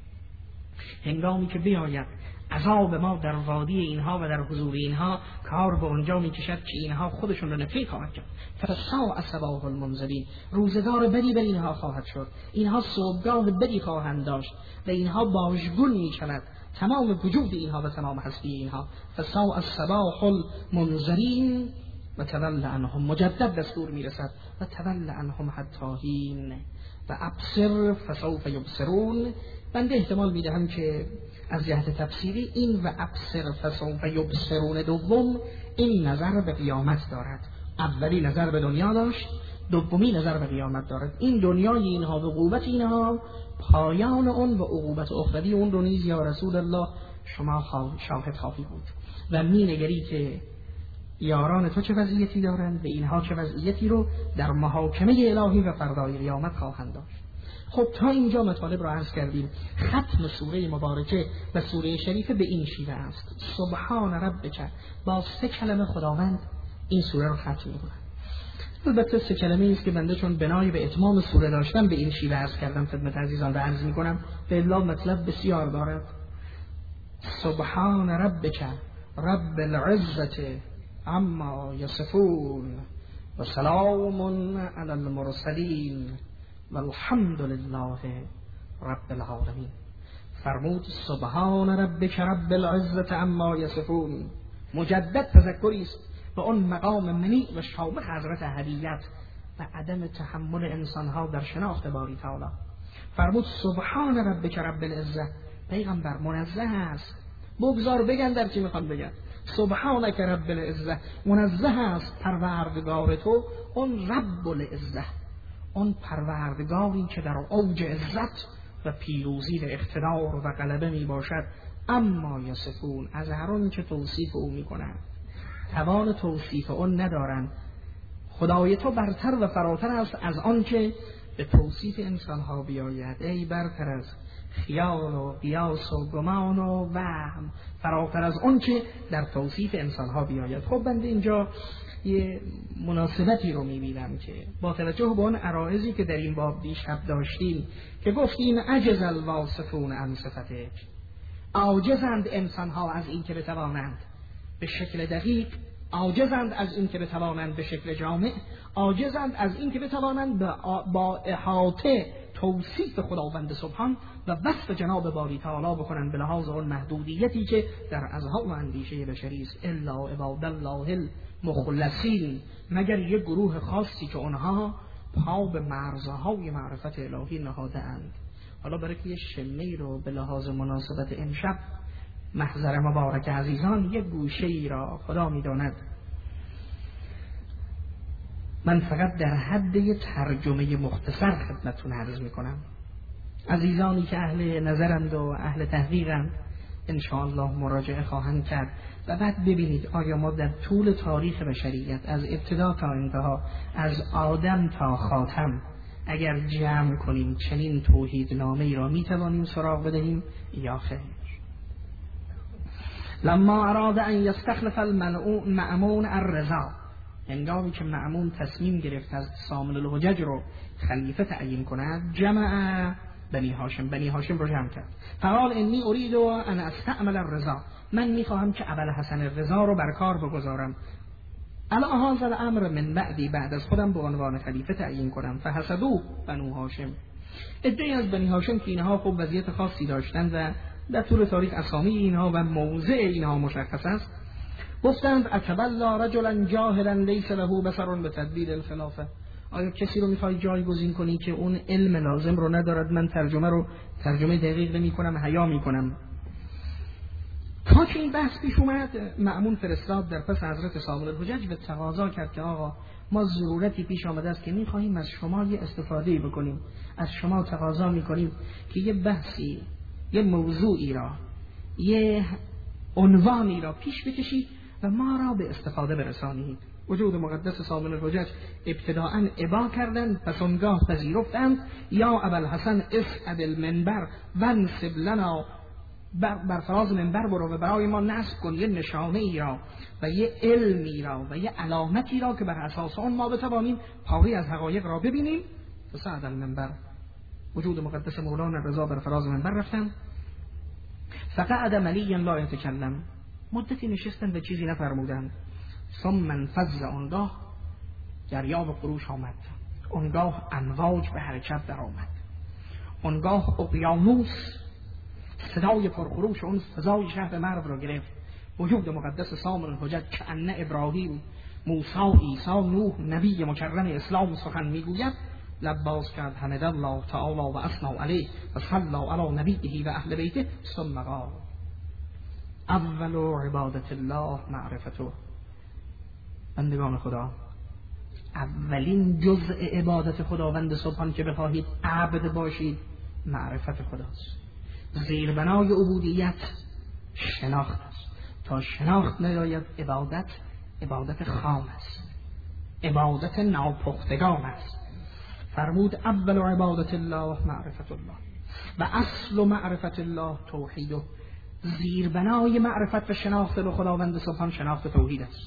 هنگامی که بیاید عذاب ما در وادی اینها و در حضور اینها، کار به اونجا میکشد که اینها خودشون رو نفی خواهد کرد. فساء السبع المنذرین، روزگار بدی به اینها خواهد شد، اینها صبحگاه بدی خواهند داشت و اینها باژگون میشود تمام وجود اینها و تمام هستی اینها. فساء السبع المنذرین و تول عنهم، مجدد دستور میرسد و تول عنهم حتی حین. و ابصر فسوف یبصرون. بنده احتمال میدهم که از جهت تفسیری این و ابصر فسوف یبصرون دوم این نظر به قیامت دارد. اولی نظر به دنیا داشت، دومی نظر به قیامت دارد. این دنیای اینها و عقوبت اینها، پایان اون و عقوبت اخروی اون رو نیز یا رسول الله شما شاهد خواهی بود و می نگری که یاران تو چه وضعیتی دارند و اینها چه وضعیتی رو در محاکمه الهی و فردای قیامت خواهند داشت. خب تا اینجا مطالب را عرض کردیم. ختم سوره مبارکه و سوره شریفه به این شیوه است: سبحان ربک. با سه کلمه خداوند این سوره رو ختم می‌کند. البته سه کلمه است که بنده چون بنای به اتمام سوره داشتم به این شیوه عرض کردم خدمت عزیزان و عرض می‌کنم به الا مطلب بسیار دارد. سبحان ربک رب العزة عما یصفون و سلام علی المرسلین والحمد لله رب العالمین. فرمود سبحان ربک رب العزة عما یصفون. مجدد تذکری است به اون مقام منی و شامخ حضرت احدیت و عدم تحمل انسانها در شناخت باری تعالی. فرمود سبحان ربک رب العزة. پیغمبر منزه است، بگذار بگن در چی میخوان بگن. سبحانک رب العزة، منزه است پروردگار تو، اون رب العزة، اون پروردگاری که در اوج عزت و پیروزی و اقتدار و غلبه می باشد. اما یصفون، از هر اون که توصیف او می کنند توان توصیف اون ندارند. خدای تو برتر و فراتر است از آن که به توصیف انسانها بیاید. ای برتر از خیال و قیاس و گمان و وهم، فراتر از اون که در توصیف انسانها بیاید. خب بنده اینجا یه مناسبتی رو میبینم که با توجه به اون عرایضی که در این باب دیشب داشتیم که گفتیم عجز الواصفون عن صفتک، عاجزند انسانها از این که بتوانند به شکل دقیق، عاجزند از این که بتوانند به شکل جامع، عاجزند از این که بتوانند با احاطه توصیف خداوند سبحان و وصف جناب باری تعالی بکنند به لحاظ اون محدودیتی که در اذهان و اندیشه بشری است. الا عباد الله المخلصین، مگر یک گروه خاصی که اونها پا به مرزهای معرفت الهی نهاده اند. حالا برای که یه شمه‌ای رو به لحاظ مناسبت امشب محضر مبارک عزیزان یک گوشه‌ای را خدا می‌داند، من فقط در حد یه ترجمه مختصر خدمتتون عرض می‌کنم. عزیزانی که اهل نظرند و اهل تحقیقند انشاءالله مراجعه خواهند کرد و بعد ببینید آیا ما در طول تاریخ بشریت از ابتدا تا انتها، از آدم تا خاتم، اگر جمع کنیم چنین توحید نامه‌ای را می‌توانیم سراغ بدهیم یا خیر. لما اراد ان یستخلف المأمون الرضا، هنگامی که مأمون تصمیم گرفت از سامن الحجج رو خلیفه تعیین کند، جمع بنی هاشم، بنی هاشم رو جمع کرد. فقال انی اريد ان استعمل الرضا، من میخواهم که ابوالحسن الرضا رو بر کار بگذارم. الا هذا الامر من بعدی، بعد از خودم به عنوان خلیفه تعیین کنم. فحسدوا بنو هاشم، عده‌ای از بنی هاشم که اینها خوب وضعیت خاصی داشتند و در طول تاریخ اسامی اینها و موضع اینها مشخص است، گفتند اتبلا رجلا جاهلا لیس له بصر بتدبیر الخلافه. آیا کسی رو میخوای جایگزین کنی که اون علم لازم رو ندارد؟ من ترجمه رو ترجمه دقیق نمی کنم، حیا می کنم. تا که این بحث پیش اومد، مأمون فرستاد در پس حضرت سامون الحجج و تقاضا کرد که آقا ما ضرورتی پیش آمده است که میخواهیم از شما یه استفاده بکنیم، از شما تقاضا میکنیم که یه بحثی، یه موضوعی را، یه عنوانی را پیش بکشید و ما را به استفاده برسانید. وجود مقدس سامن الحجج ابتداءً ابا کردند، پس اونگاه پذیرفتند یا ابوالحسن اسعد المنبر وانصب لنا، بر, بر فراز منبر برو و برای ما نصب کن یه نشانه ای را و یه علمی را و یه علامتی را که بر اساس آن ما بتوانیم پاری از حقایق را ببینیم. فصعد المنبر، وجود مقدس مولانا رضا بر فراز منبر رفتند. فقعد ملیا لا یتکلم، مدتی نشستند و چیزی نفرمودند. ثم انفض، آنگاه دریاب خروش آمد، آنگاه امواج به حرکت در آمد، آنگاه اقیانوس صدای پرخروش اون فضای شهر مرو را گرفت. وجود مقدس سامن الحجج کأن ابراهیم، موسی، عیسی، نوح، نبی مکرم اسلام سخن میگوید، لب باز کرد، حمد الله تعالی و اثنی علیه و صلی علی نبیه و اهل بیته، ثم قال اول عبادت الله معرفته. بندگان خدا، اولین جزء عبادت خداوند سبحان که بخواهید عبد باشید معرفت خداست. زیربنای عبودیت شناخت است. تا شناخت نیاید عبادت عبادت خام است، عبادت ناپختگان است. فرمود اول عبادت الله معرفت الله و اصل معرفت الله توحیده. زیربنای معرفت و شناخت به خداوند سبحان شناخت توحید است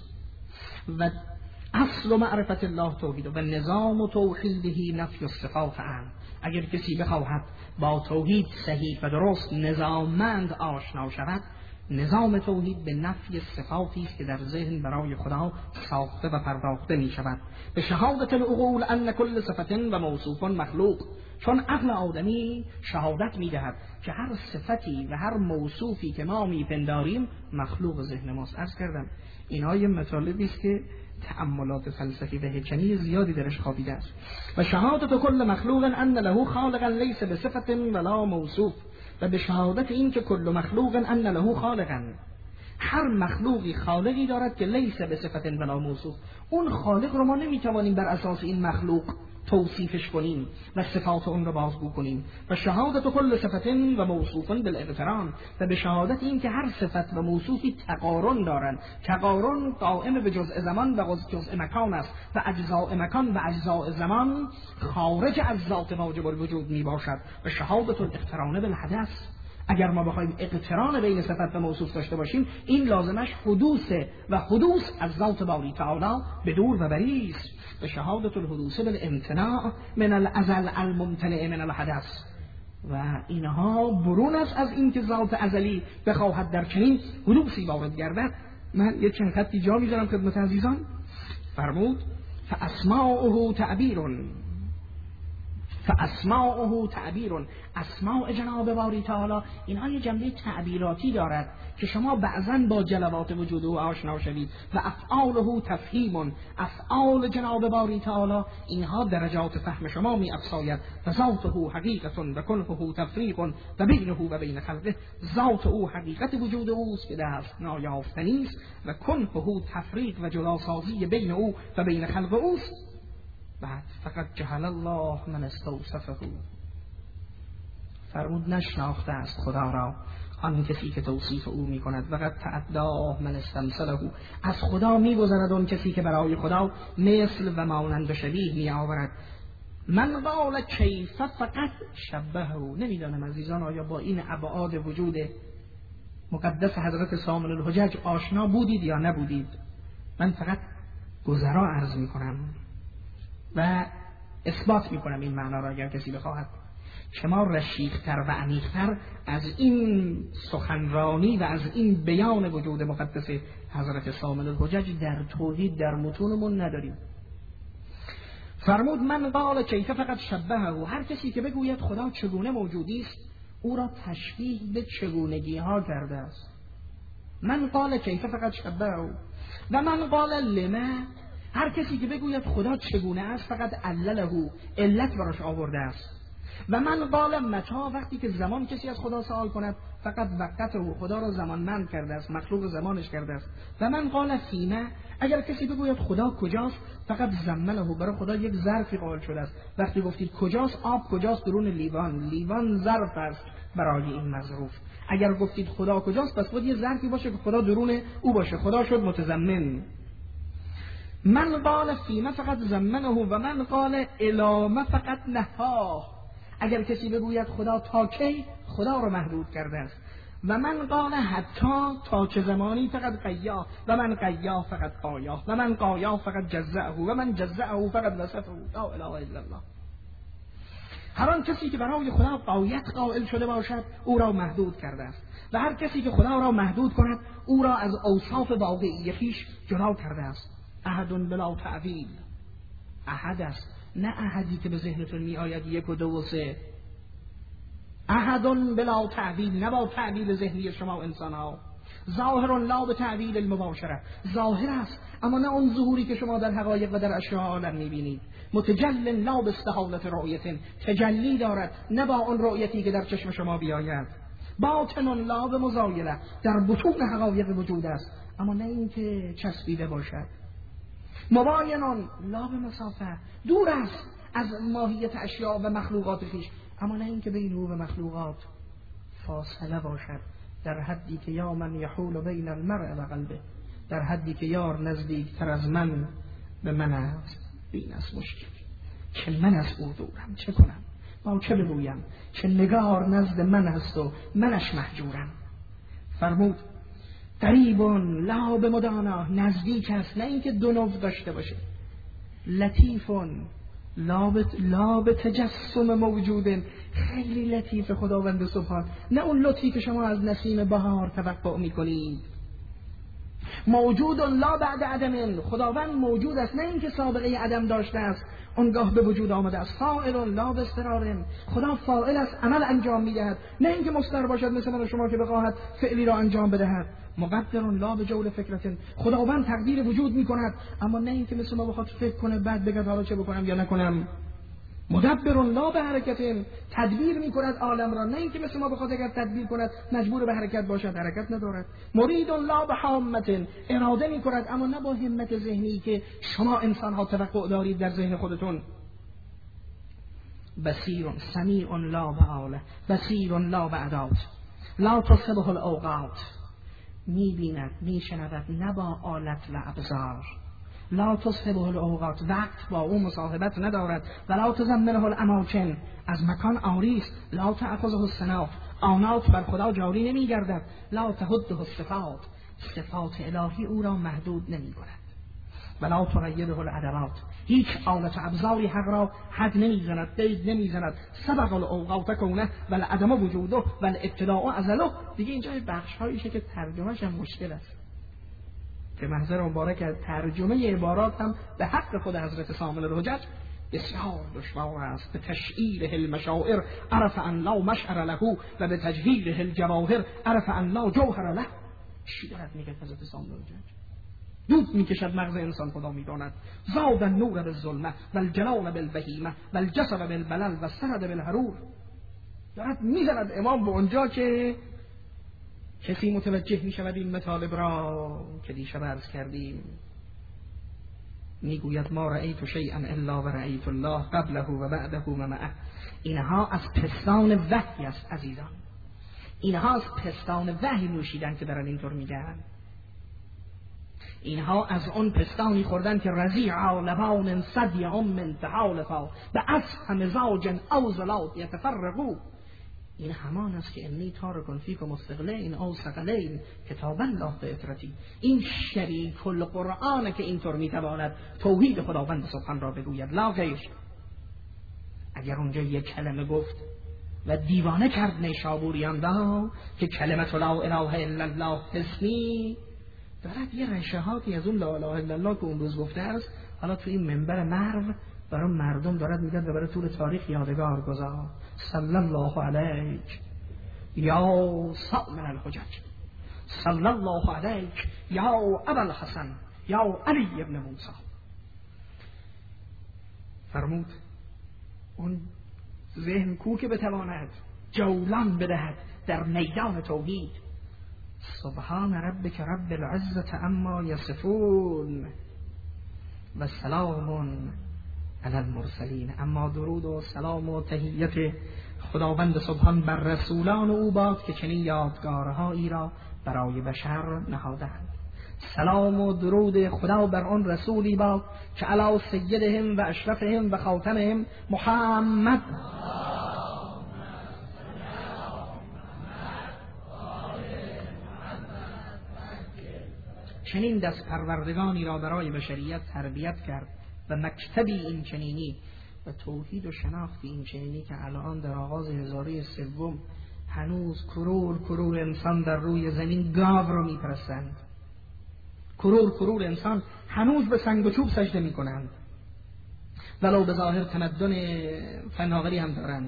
و اصل معرفت الله توحید و نظام توحیدهی نفی الصفات عنه. اگر کسی بخواهد با توحید صحیح و درست نظاممند آشنا شود، نظام توحید به نفی صفاتی است که در ذهن برای خدا ساخته و پرداخته می شود. به شهادت العقول ان کل صفت و موصوف مخلوق، چون عقل آدمی شهادت می دهد که هر صفتی و هر موصوفی که ما می پنداریم مخلوق ذهن ماست. عرض کردم اینها یه مطالبی است که تأملات فلسفی و حکمی زیادی درش خوابیده است. و شهادت کل مخلوق ان له خالقا لیس بصفت ولا موصوف، و به شهادت این که کل مخلوق ان له خالقا، هر مخلوقی خالقی دارد که لیس بصفت ولا موصوف. اون خالق رو ما نمیتوانیم بر اساس این مخلوق توصیفش کنیم و صفات اون رو بازگو کنیم. و شهادت کل صفت و موصوف بالاقتران، و به شهادت این که هر صفت و موصوفی تقارن دارند. تقارن قائم به جزء زمان و جزء مکان است و اجزاء مکان و اجزاء زمان خارج از ذات واجب الوجود می باشد. و شهادت الاقتران بالحدث، اگر ما بخوایم اقتران بین صفت و موصوف داشته باشیم، این لازمش حدوثه و حدوث از ذات باری تعالی به دور و بری است. به شهادت الحدوث بالامتناع من الازل الممتنع من الحدث، و اینها برون است از این که ذات ازلی بخواهد در چنین حدوثی وارد گردد. من یک چند خطی جا میذارم خدمت عزیزان. فرمود فاسماؤه تعبیر، فاسماؤه تعبیر، اسماء جناب باری تعالی اینها یه جنبه تعبیراتی دارد که شما بعضاً با جلوات وجود او آشنا شوید. و افعاله تفهیم، افعال جناب باری تعالی اینها درجات فهم شما می افزاید. و ذاته حقیقت و کنه تفریق و بینه و بین خلقه، ذات او حقیقت وجود اوست که دست نایافتنی است و کنه تفریق و جداسازی بین او و بین خلق اوست. بعد فقط جهل الله من استوصفه، فرمود نشناخته است خدا را آن کسی که توصیف او می کند. وقد تعداه من استمثله، از خدا می گذرد آن کسی که برای خدا مثل و مانند و شبیه می آورد. من قال کیف فقط شبهه، نمیدانم عزیزان آیا با این ابعاد وجود مقدس حضرت سامن الحجج آشنا بودید یا نبودید؟ من فقط گذرا عرض می کنم و اثبات می کنم این معنا را اگر کسی بخواهد. شما رشیق‌تر و عمیق‌تر از این سخنرانی و از این بیان وجود مقدس حضرت سامن الحجج در توحید در متونمون نداریم. فرمود من قال کیف فقط شبهه، هر کسی که بگوید خدا چگونه موجودی است او را تشبیه به چگونگی ها کرده است. من قال کیف فقط شبهه و من قال لما، هر کسی که بگوید خدا چگونه است فقط علله، علت براش آورده است. و من قال متا، وقتی که زمان کسی از خدا سوال کند فقط وقته، خدا را زمانمند کرده است، مخلوق زمانش کرده است. و من قال فیما، اگر کسی بگوید خدا کجاست فقط زمنه، برای خدا یک ظرفی قائل شده است. وقتی گفتید کجاست، آب کجاست؟ درون لیوان، لیوان ظرف است برای این مظروف. اگر گفتید خدا کجاست، پس باید یه ظرفی باشه که خدا درون او باشه. خدا شد متضمن. من قال فیما فقط زمنه و من قال الی فقط نهاه. اگر کسی بگوید خدا تا کی، خدا رو محدود کرده است. و من قال حتی تا چه زمانی فقط قیاه، و من قیاه فقط قایاه، و من قایاه فقط جزعه، و من جزعه فقط وصفه. لا اله الا الله. هر آن کسی که برای خدا غایت قائل شده باشد او را محدود کرده است و هر کسی که خدا را محدود کند او را از اوصاف واقعی خویش جدا کرده است. احد بلا تعویل. احد است، نه احدی که به ذهنتون می آید یک و دو و سه. احد بلا تعویل، نه با تعویل ذهنی شما انسان ها. ظاهر لا به تعویل المباشره، ظاهر است اما نه اون ظهوری که شما در حقایق و در اشیاء عالم میبینید. متجل لا به استحالت رؤیت، تجلی دارد نه با اون رؤیتی که در چشم شما بیاید. باطن لا به مزایله، در بطون حقایق وجود است اما نه اینکه چسبیده باشد. مباین لا به مسافه، دور است از ماهیت اشیاء و مخلوقات خویش اما نه اینکه بین او و مخلوقات فاصله باشد، در حدی که یا من یحول بین المرء و قلبه، در حدی که یار نزدیکتر از من به من است. این است مشکل که من از او دورم، چه کنم؟ ما چه بگویم که نگار نزد من است و منش محجورم. فرمود قریب لا به مدانا، نزدیک است نه اینکه دو نوع داشته باشه. لطیف لا به تجسم موجود، خیلی لطیف خداوند سبحان، نه اون لطفی که شما از نسیم بهار توقع میکنید. موجود لا بعد عدم، خداوند موجود است نه اینکه سابقه عدم داشته است اونگاه به وجود آمده است. فاعل لا به استقرار، خدا فاعل است، عمل انجام میدهد نه اینکه مستقر باشد مثل من شما که بخواهد فعلی را انجام بدهد. مقدر لا به جول فکرت، خداوند تقدیر وجود میکند اما نه اینکه مثل ما بخواد فکر کنه بعد بگه حالا چه بکنم یا نکنم. مدبر لا به حرکت، تدبیر میکند عالم را نه اینکه مثل ما بخواد اگر تدبیر کند مجبور به حرکت باشد، حرکت ندارد. مرید لا به حامت، اراده میکند اما نه با همت ذهنی که شما انسان ها توقع دارید در ذهن خودتون. بصیر سمیع لا به آله، بصیر لا به عدات، لا تصبه الاوقات، میبیند میشنود نه با آلت و ابصار. لا تصحبه الاوقات، وقت با او مصاحبت ندارد. ولا تزمنه الاماکن، از مکان عاری است. لا تأخذه السنات، آنات بر خدا جاری نمیگردد. لا تهده الصفات، صفات الهی او را محدود نمی کند. ولا تغیره الادوات، هیچ آلت و ابزاری حق را حد نمیزند، دید نمیزند. سبق الاوقات کونه والعدم وجوده والابتداء ازله. دیگه اینجا بخش هاییشه که ترجمهش هم مشکل است که محضر مبارک از ترجمه عبارات هم به حق خود حضرت سامل الحجج بسیار دشوار است. به تشعیره المشاعر عرف ان لا مشعر له و به تجهیره الجواهر عرف ان لا جوهر له. چی دارد میگه حضرت سامل الحجج؟ دود میکشد مغز انسان خدا میداند. زاد النور بالظلمه والجلال بالبهیمه والجسر بالبلل والسند بالحرور. دارد میزند امام به اونجا که کسی متوجه می شود این مطالب را که دیشب عرض کردیم. میگوید ما رأیت شیئا الا و رأیت الله قبله و بعده و معه. اینها از پستان وحی است عزیزان، اینها از پستان وحی نوشیدن که دارن اینطور میگن. اینها از اون پستانی خوردن که رضیع لبان صدی ام تحالفا به اصح مزاج او زلات یتفرقو. این همان است که انی تارکن فیکم مستقلین او ثقلین کتاب الله به اطرتی. این شریک القرآن که اینطور میتواند توحید خداوند سبحان را بگوید لا غیر. اگر اونجا یک کلمه گفت و دیوانه کرد نیشابوریان را که کلمت لا اله الا الله حسنی، دارد یه رشهاتی از اون لا اله الا الله که اون روز گفته است حالا تو این منبر مرو برای مردم دارد میگه و برای طول تاریخ یادگار گذار. صلی الله علیک یا سامل الحجج، صلی الله علیک یا ابا الحسن یا علی ابن موسی. فرمود اون ذهن کو که بتواند جولان بدهد در میدان توحید. سبحان ربک رب العزة عما یصفون و سلام علی المرسلین. اما درود و سلام و تحیت خداوند سبحان بر رسولان او باد که چنین یادگارهایی را برای بشر نهادند. سلام و درود خدا بر آن رسولی باد که علی سیدهم و اشرفهم و خاتمهم محمد. چنین دست پروردگانی را برای بشریت تربیت کرد و مکتبی این چنینی و توحید و شناخت این چنینی که الان در آغاز هزاره سوم هنوز کرور کرور انسان در روی زمین گاو رو میپرستند. کرور کرور انسان هنوز به سنگ و چوب سجده میکنند، ولو به ظاهر تمدن فناوری هم دارند.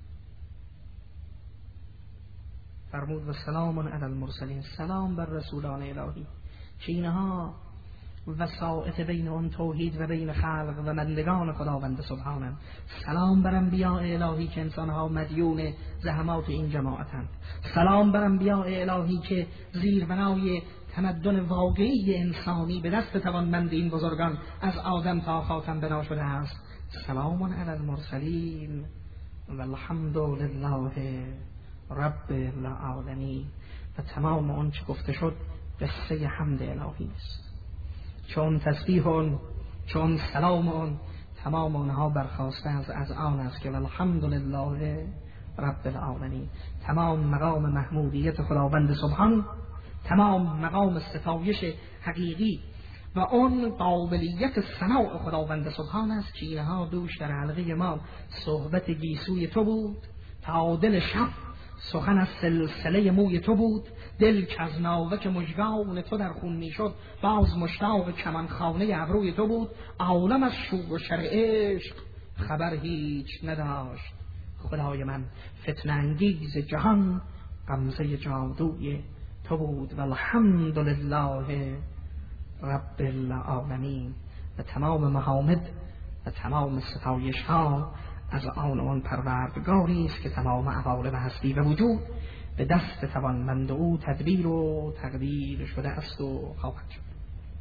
فرمود و سلام علی المرسلین، سلام بر رسولان الهی که اینها وسائط بین اون توحید و بین خلق و بندگان خداوند سبحانه. سلام بر انبیاء الهی که انسانها مدیون زحمات این جماعتند. سلام بر انبیاء الهی که زیربنای تمدن واقعی انسانی به دست توانمند این بزرگان از آدم تا خاتم بنا شده است. سلام علی المرسلین و الحمد لله رب العالمین. و تمام آن چه گفته شد قصه حمد الهی است. چون تسبیح، چون سلام، تمام آنها برخواسته از از آن است که الحمد لله رب العالمین. تمام مقام محمودیت خداوند سبحان، تمام مقام ستایش حقیقی و اون قابلیت ثنا خداوند سبحان است که اینها دوش در حلقه ما صحبت گیسوی تو بود، تا دل شب سخن از سلسله موی تو بود، دل که از ناوک مژگان تو در خون می شد، باز مشتاق کمانخانه ابروی تو بود. عالم از شور و شر عشق خبر هیچ نداشت، خدای من فتنه انگیز جهان غمزه جادوی تو بود. و الحمد لله رب العالمین. و تمام محامد و تمام ستایش ها از آن آن پروردگاری است که تمام عوالم هستی و وجود به دست توانمند او تدبیر و تقدیر شده است و خواهد شد.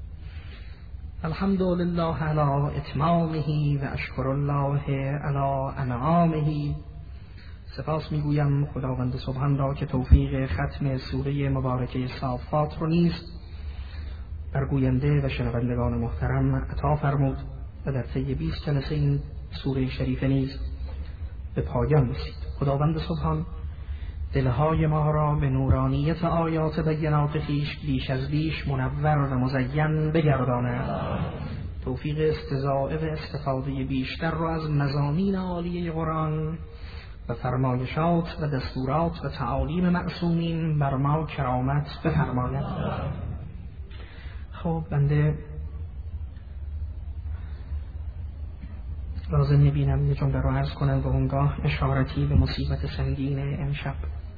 الحمد لله علی اتمامه و اشکر الله علی انعامه. سپاس میگویم خداوند سبحان را که توفیق ختم سوره مبارکه صافات رو نیز بر گوینده و شنوندگان محترم عطا فرمود و در طی بیست جلسه این سوره شریفه نیز به پایان رسید. خداوند سبحان دلهای ما را به نورانیت آیات بینات خویش بیش از بیش منور و مزین بگرداند. توفیق استضاعه و استفاده بیشتر را از مضامین عالیه قرآن و فرمایشات و دستورات و تعالیم معصومین بر ما کرامت بفرماید. خب بنده لازم میبینم یه جمله رو عرض کنم و اونگاه اشارتی به مصیبت سنگین امشب.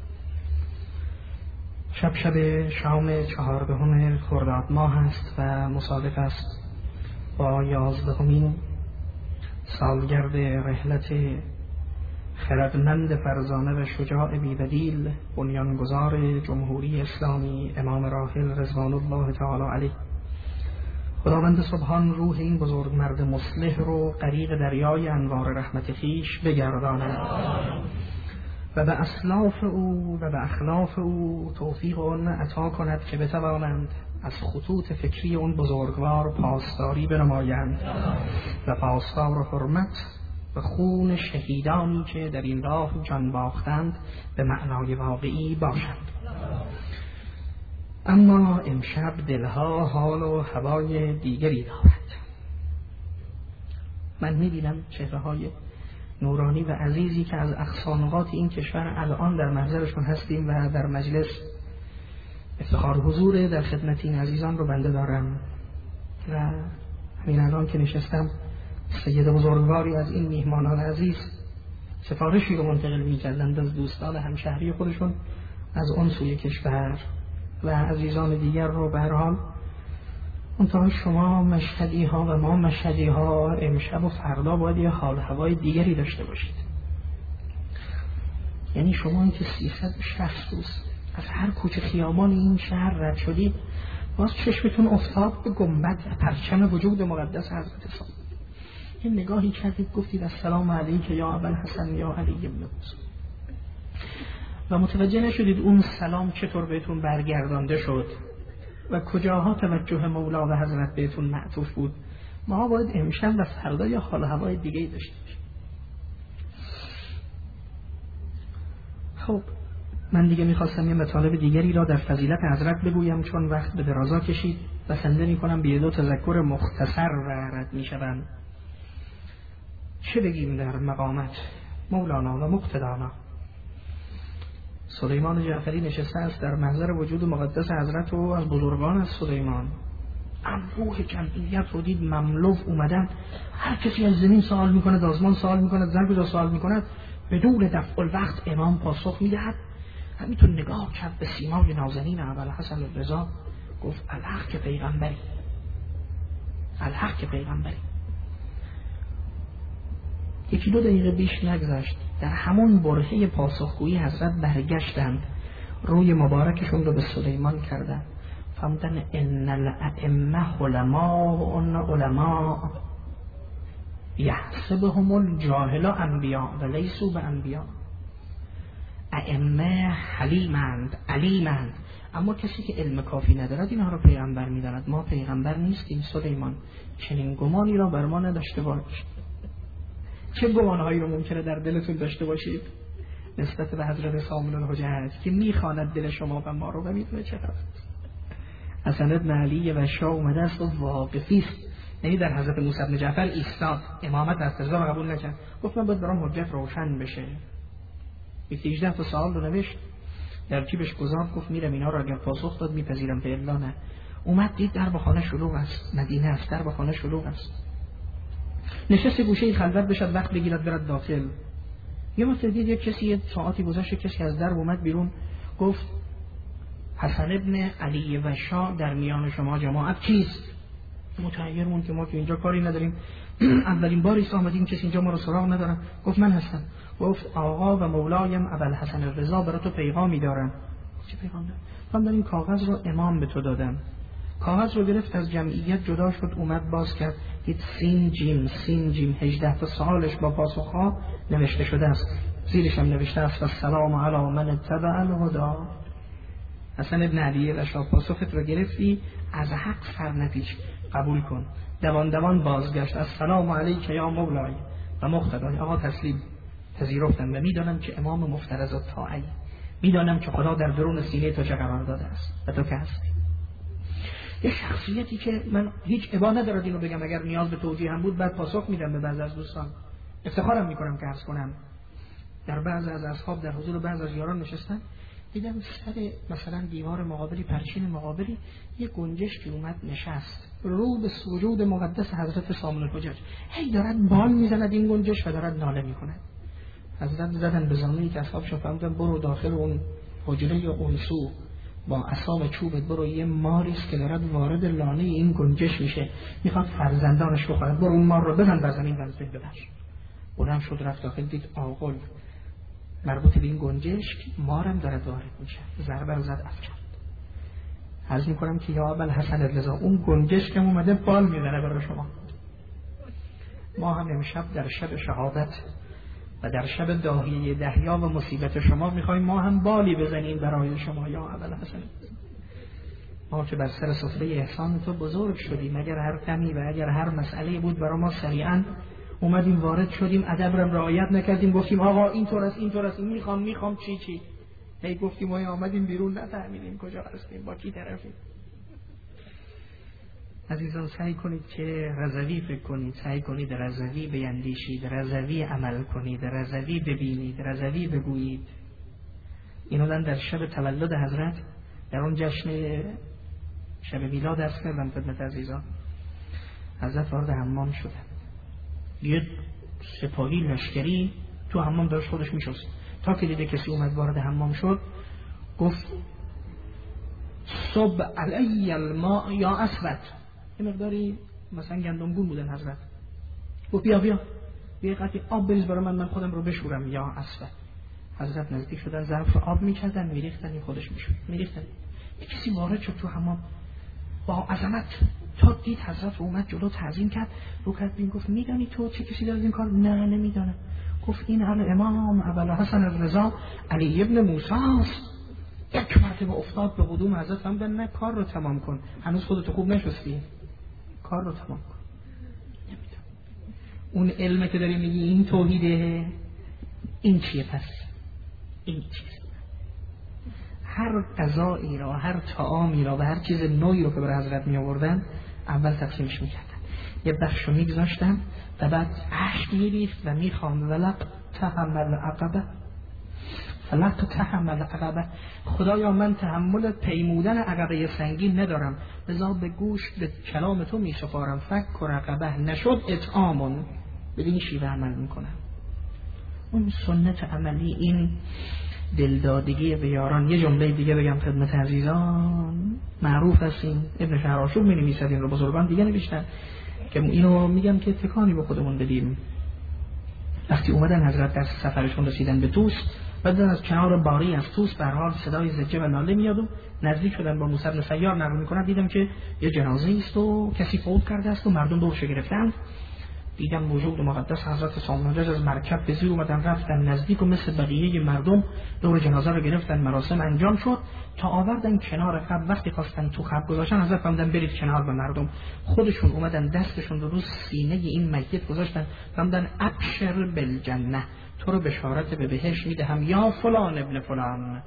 شب شب شام چهاردهم خرداد ماه است و مصادف است با یازدهمین سالگرد رحلت خردمند فرزانه و شجاع بی‌بدیل بنیانگذار جمهوری اسلامی امام راحل رضوان الله تعالی علیه. خداوند سبحان روح این بزرگ مرد مصلح رو غریق دریای انوار رحمت خویش بگرداند و به اسلاف او و به اخلاف او توفیق آن عطا کند که بتوانند از خطوط فکری اون بزرگوار پاسداری بنمایند و پاسدار و حرمت و خون شهیدانی که در این راه جان باختند به معنای واقعی باشند. اما امشب دلها حال و هوای دیگری دارد. من می‌بینم چهره‌های نورانی و عزیزی که از اقصانقات این کشور الان در محضرشون هستیم و در مجلس افتخار حضور در خدمت این عزیزان رو بنده دارم و همین الان که نشستم سید بزرگواری از این میهمانان عزیز سفارشی رو منتقل می‌کردند از دوستان همشهری خودشون از اون سوی کشور و عزیزان دیگر رو به هر حال منتها شما مشهدی ها و ما مشهدی ها امشب و فردا باید یه حال هوای دیگری داشته باشید. یعنی شما این که سیصد و شصت روز از هر کوچه خیابان این شهر رد شدید باز چشمتون افتاد به گنبد پرچم وجود مقدس حضرت صادق. یه نگاهی کردید گفتید السلام علیک یا ابا الحسن یا علی ابن حسین. و متوجه نشدید اون سلام چطور بهتون برگردانده شد و کجاها توجه مولا و حضرت بهتون معطوف بود. ما باید امشب و فردا یا حال هوای دیگه داشته باشیم. خب من دیگه میخواستم یه مطالب دیگری را در فضیلت حضرت بگویم، چون وقت به درازا کشید و سنده میکنم به دو تذکر مختصر و رد میشوم. چه بگیم در مقامت مولانا و مقتدانا؟ سلیمان جعفری نشسته است در محضر وجود مقدس حضرت و از بزرگان از سلیمان انبوه جمعیت رو دید مملو اومدن. هر کسی از زمین سوال میکنه، آسمان سوال میکنه، زر کجا سوال میکنه، بدون دفع الوقت امام پاسخ میدهد. همینطور نگاه کرد به سیمای نازنین ابوالحسن الرضا، گفت الحق که پیغمبری، الحق که پیغمبری. یکی دو دقیقه بیش نگذشت، در همون برهه پاسخگویی حضرت برگشتند، روی مبارکشون رو به سلیمان کردند، فهمدن ان الائمه علماء علماء یحسبهم الجاهل انبیاء و لیسوا بانبیاء. ائمه حلیمند، علیمند، اما کسی که علم کافی ندارد اینها را پیغمبر می‌داند. ما پیغمبر نیستیم سلیمان، چنین گمانی را بر ما نداشته باش. چه گمانهایی رو ممکنه در دلتون داشته باشید نسبت به حضرت سامون الحجت که میخواند دل شما و ما رو و میدونه چقدر. حسن ابن علی و شاه اومده است و واقفی است، یعنی در حضرت موسی بن جعفر ایستاد، امامت از رضا قبول نکرد، گفت من باید برام حجت روشن بشه. هجده تا سوال رو نوشت در جیبش گذاشت، گفت میرم اینا رو اگر پاسخ داد میپذیرم، به الا نه. اومد دید در بخانه شلوغ است، مدینه است، در بخانه شلوغ است، نشست گوشه خلوت بشد، وقت بگیرد برد داخل. یه وقت دید یک کسی یه ساعتی گذشت، کسی از در اومد بیرون، گفت حسن ابن علی و شاه در میان شما جماعت کیست؟ متحیر مون که ما که اینجا کاری نداریم، اولین باری است آمدیم، کسی اینجا ما رو سراغ ندارن. گفت من هستم. گفت آقا و مولایم ابوالحسن الرضا برای تو پیغامی دارن. چه پیغام دارن؟ من در این کاغذ رو امام به تو دادم. کاغذ رو گرفت، از جمعیت جدا شد، اومد باز کرد، دید سین جیم سین جیم هجده تا سوالش با پاسخها نوشته شده است، زیرش هم نوشته است السلام علی من اتبع الهدی. حسن ابن علی و شاه پاسخت رو گرفتی، از حق سر نپیچ، قبول کن. دوان دوان بازگشت، السلام علیک یا مولای و مقتدای. آقا تسلیم پذیرفتم و میدانم که امام مفترض الطاعه، میدانم که خدا در درون سینه تو چه قرار داده است و تو که هستی. یه شخصیتی که من هیچ ابا ندارد اینو بگم، اگر نیاز به توضیح هم بود بعد پاسخ میدم به بعضی از دوستان، افتخارم میکنم که عرض کنم. در بعضی از اصحاب در حضور بعضی از یاران نشستن، دیدم سر مثلا دیوار مقابلی، پرچین مقابلی، یه گنجش که اومد نشست رو به سجود مقدس حضرت سامون الحجت، هی دارد بال میزند این گنجش و دارد ناله میکند. حضرت زدن به زانویی که اصحابشون فهمیدن برو داخل اون حجره یا اون سو با عصا چوبت، برو، یه ماریست که دارد وارد لانه این گنجش میشه، میخواد فرزندانش بخورد، برو اون مار رو بزن بر زمین و از بین ببر. بلند شد رفت داخل، دید آغل مربوط به این گنجش، مارم دارد وارد میشه، ضربه زد افکند. عرض میکنم که یا ابوالحسن الرضا اون گنجش که اومده بال میزنه برای شما. ما هم امشب در شب شهادت و در شب داهیه دهیا و مصیبت شما میخوایم ما هم بالی بزنیم برای شما یا ابوالحسن. ما که بر سر سفره احسان تو بزرگ شدیم، اگر هر غمی و اگر هر مسئله بود برای ما سریعا اومدیم وارد شدیم، ادب را رعایت نکردیم، گفتیم آقا اینطور است اینطور است، این میخوام میخوام چی چی، هی گفتیم ما آمدیم بیرون نفهمیدیم کجا هستیم، با کی طرفیم. عزیزان سعی کنید که رضوی فکر کنید، سعی کنید رضوی بیندیشید، رضوی عمل کنید، رضوی ببینید، رضوی بگویید. اینو من در شب تولد حضرت در اون جشن شب میلاد درس کردم خدمت عزیزان. حضرت وارد حمام شدن، یه سپاهی لشکری تو حمام داشت خودش میشست، تا که دیده کسی اومد وارد حمام شد، گفت صب علی الماء یا اسود. یه مقداری مثلا گندمگون بودن حضرت، گفت بیا بیا بیا قطعی آب بریز برای من، من خودم رو بشورم یا اسود. حضرت نزدیک شدن، ظرف آب میکردن میریختن، این خودش میشود میریختن. یه کسی وارد شد تو حمام با عظمت، تا دید حضرت اومد جلو تعظیم کرد، رو کرد بین، گفت میدانی تو چه کسی داره این کار؟ نه نمیدانم. گفت این الامام ابوالحسن الرضا علی ابن موسی است. یک مرتبه افتاد به قدوم حضرت فرمودن نه کار رو تمام کن، هنوز خودتو خوب نشستی، کار رو تمام کن. نمیدونم اون علمه که داری میگی این توحیده، این چیه؟ پس این چیز هر غذایی را، هر طعامی را و هر چیز نوعی رو که برای حضرت می آوردن اول تقسیمش میکردن، یه بخش رو میگذاشتن و بعد اشک میریخت و میخوام ولق تحمل عقبه فلق تحمل عقبه، خدایا من تحمل پیمودن عقبه سنگین ندارم، لذا به گوش به کلام تو میسپارم، فک و رقبه نشد اطعامون، بدین شیوه عمل میکنم. اون سنت عملی، این دلدادگی به یاران. یه جمله دیگه بگم خدمت عزیزان، معروف است این، ابن شهرآشوب می نویسد این رو، بزرگان دیگه نوشتن که اینو میگم که تکانی به خودمون بدیم. وقتی اومدن حضرت در سفرشون رسیدن به طوس، بعد از کنار باری از طوس به هر حال صدای زجه و ناله میاد و نزدیک شدن با موسی بن سیار نقل میکنن، دیدم که یه جنازه است و کسی فوت کرده است و مردم دورش گرفتن. دیدم موجود مقدس حضرت سامنوجه از مرکب به زیر اومدن رفتن نزدیک و مثل بقیه مردم دور جنازه رو گرفتن، مراسم انجام شد تا آوردن کنار قبر. وقتی خواستن تو قبر گذاشتن حضرت فرمودن برید کنار به مردم، خودشون اومدن دستشون رو رو سینه این میت گذاشتن، فرمودن ابشر بالجنه، تو رو بشارت به بهشت میدهم یا فلان ابن فلان.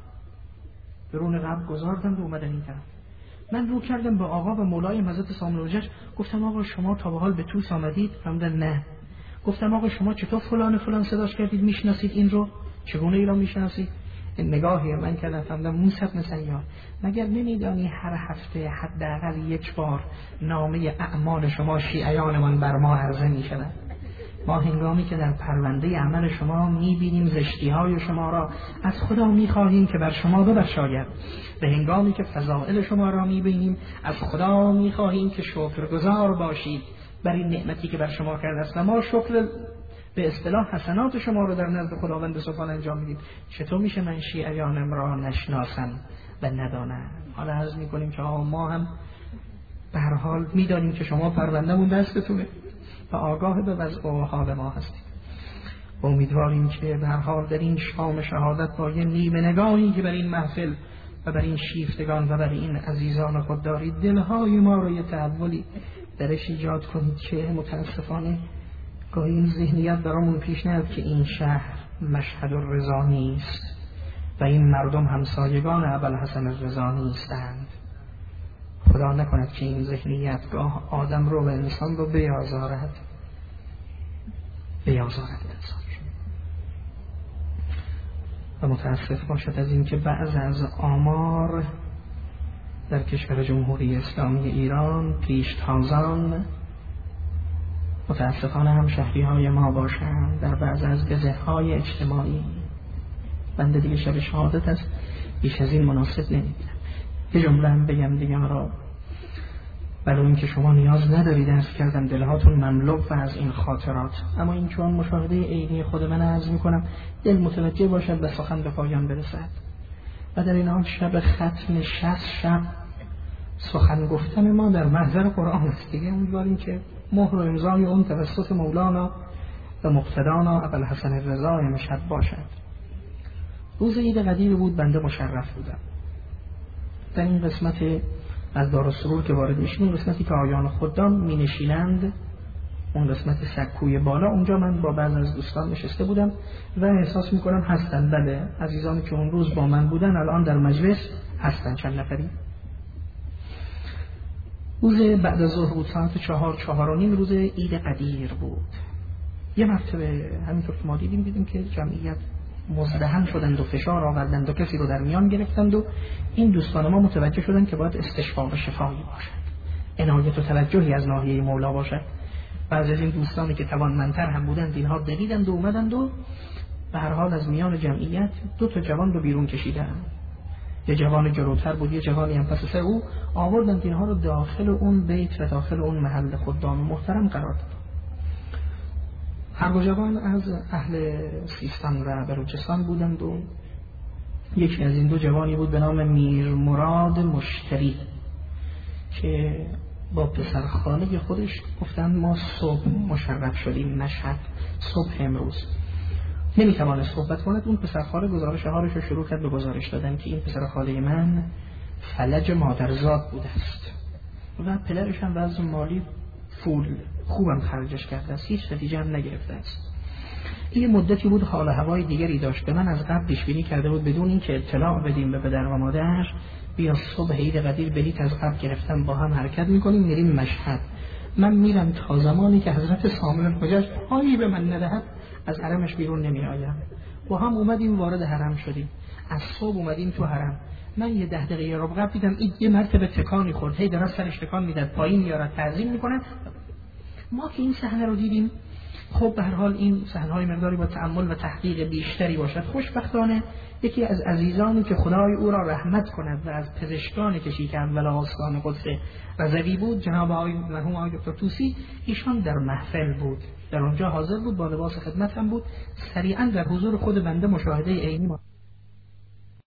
برون قبر گذاردن و اومدن این طرف. من رو کردم به آقا و مولایم حضرت سامنوجه، گفتم آقا شما تا به حال به طوس آمدید؟ فرمودن نه. گفتم آقا شما چطور فلان فلان صداش کردید، میشناسید این رو؟ چگونه اینا میشناسید؟ نگاهی من کردم، فرمودن موسی بن سیار مگر نمیدانی هر هفته حداقل یک بار نامه اعمال شما شیعیانمان بر ما عرضه میشود؟ ما هنگامی که در پرونده عمل شما میبینیم زشتی های شما را، از خدا میخواهیم که بر شما ببخشاید، به هنگامی که فضائل شما را میبینیم از خدا میخواهیم که شکرگزار باشید بر این نعمتی که بر شما کرده است و ما شکر به اصطلاح حسنات شما رو در نزد خداوند سبحان انجام میدیم. چطور میشه من شیعیانم را نشناسم و ندانم؟ حالا عرض میکنیم که ما هم به هر حال میدانیم که شما پرونده‌مون دستتونه و آگاه به وضع و حال ما هستید. امیدواریم که به هر حال در این شام شهادت با یه نیمه نگاهی که بر این محفل و بر این شیفتگان و بر این عزیزان خود دارید، دلهای ما رو یه تحولی درش ایجاد کنید که متاسفانه گاهی این ذهنیت برامون پیش نیاد که این شهر مشهد الرضا نیست و این مردم همسایگان ابوالحسن الرضا نیستند. خدا نکند که این ذهنیت گاه آدم رو و انسان رو بیازارد بیازارد انسان و متاسف باشد از این که بعض از آمار در کشور جمهوری اسلامی ایران پیشتازان متاسفانه هم شهری های ما باشند در بعض از گزه های اجتماعی. بنده دیگه شب شهادت است، بیش از این مناسب نمیدونم. یه جمله هم بگم دیگه را، برای این که شما نیاز ندارید عرض کردم دلهاتون مملو و از این خاطرات، اما این چون مشاهده عینی خود من عرض میکنم دل متوجه باشد و سخن به پایان برسد. و در این حال شب ختم شصت شب سخن گفتن ما در محضر قرآن است دیگه. امیدواریم که مهر و امضای اون توسط مولانا و مقتدانا ابوالحسن الرضا امشب باشد. روز عید قدیر بود، بنده مشرف بودم. در این قسمت از دارالسرور که وارد میشیم، قسمتی که آیان خدام می نشینند، اون قسمت سکوی بالا، اونجا من با بعض از دوستان نشسته بودم و احساس میکنم هستن، بله عزیزانی که اون روز با من بودن الان در مجلس هستن، چند نفری. روز بعد از ظهر بود، ساعت چهار چهار و نیم، روز عید قدیر بود. یه مرتبه همینطور که ما دیدیم دیدیم که جمعیت مزدحم شدند و فشار آوردند و کسی رو در میان گرفتند و این دوستان ما متوجه شدند که باید استشفاء و شفایی باشد، عنایت و توجهی از ناحیه مولا باشد. بعضی از این دوستانی که توانمندتر هم بودند اینها دویدند و اومدند و به هر حال از میان جمعیت دو تا جوان رو بیرون کشیدند. یه جوان جلوتر بود، یه جوانی هم پس سر او، آوردند اینها رو داخل اون بیت و داخل اون محل خدام محترم قرار دادند. هر دو جوان از اهل سیستان و بلوچستان بودند و یکی از این دو جوانی بود به نام میر مراد مشتری که با پسرخانه خودش گفتند ما صبح مشرف شدیم مشهد، صبح امروز نمیتوانست صحبت کند. اون پسر خاله گزارش حالش رو شروع کرد به گزارش دادن که این پسر خاله من فلج مادرزاد بوده است و پدرش هم وضع مالی فول خوبم خرجش کرده است، هیچ نتیجه هم نگرفته است. این مدتی بود حال و هوای دیگری داشت. به من از قبل پیش بینی کرده بود بدون اینکه اطلاع بدیم به پدر و مادرش، بیا صبح عید قدیر بلیط از قبل گرفتم با هم حرکت میکنیم میریم مشهد. من میرم تا زمانی که حضرت سامع الحجج پایی به من ندهد از حرمش بیرون نمی آیم. با هم اومدیم وارد حرم شدیم، از صبح اومدیم تو حرم. من یه ده دقیقه رو قبل دیدم این یه مرتبه تکانی خورد، هی داره سرش تکان میداد، پایین میارد، تعظیم میکنه. ما که این صحنه رو دیدیم، خب به هر حال این صحنه‌های مقداری با تأمل و تحقیق بیشتری باشد. خوشبختانه یکی از عزیزانی که خدای او را رحمت کند و از پزشکان کشی که اول آستان قدس رضوی بود، جناب آقای مرحوم آقای دکتر طوسی، ایشان در محفل بود، در اونجا حاضر بود، با لباس خدمت هم بود. سریعا در حضور خود بنده مشاهده عینی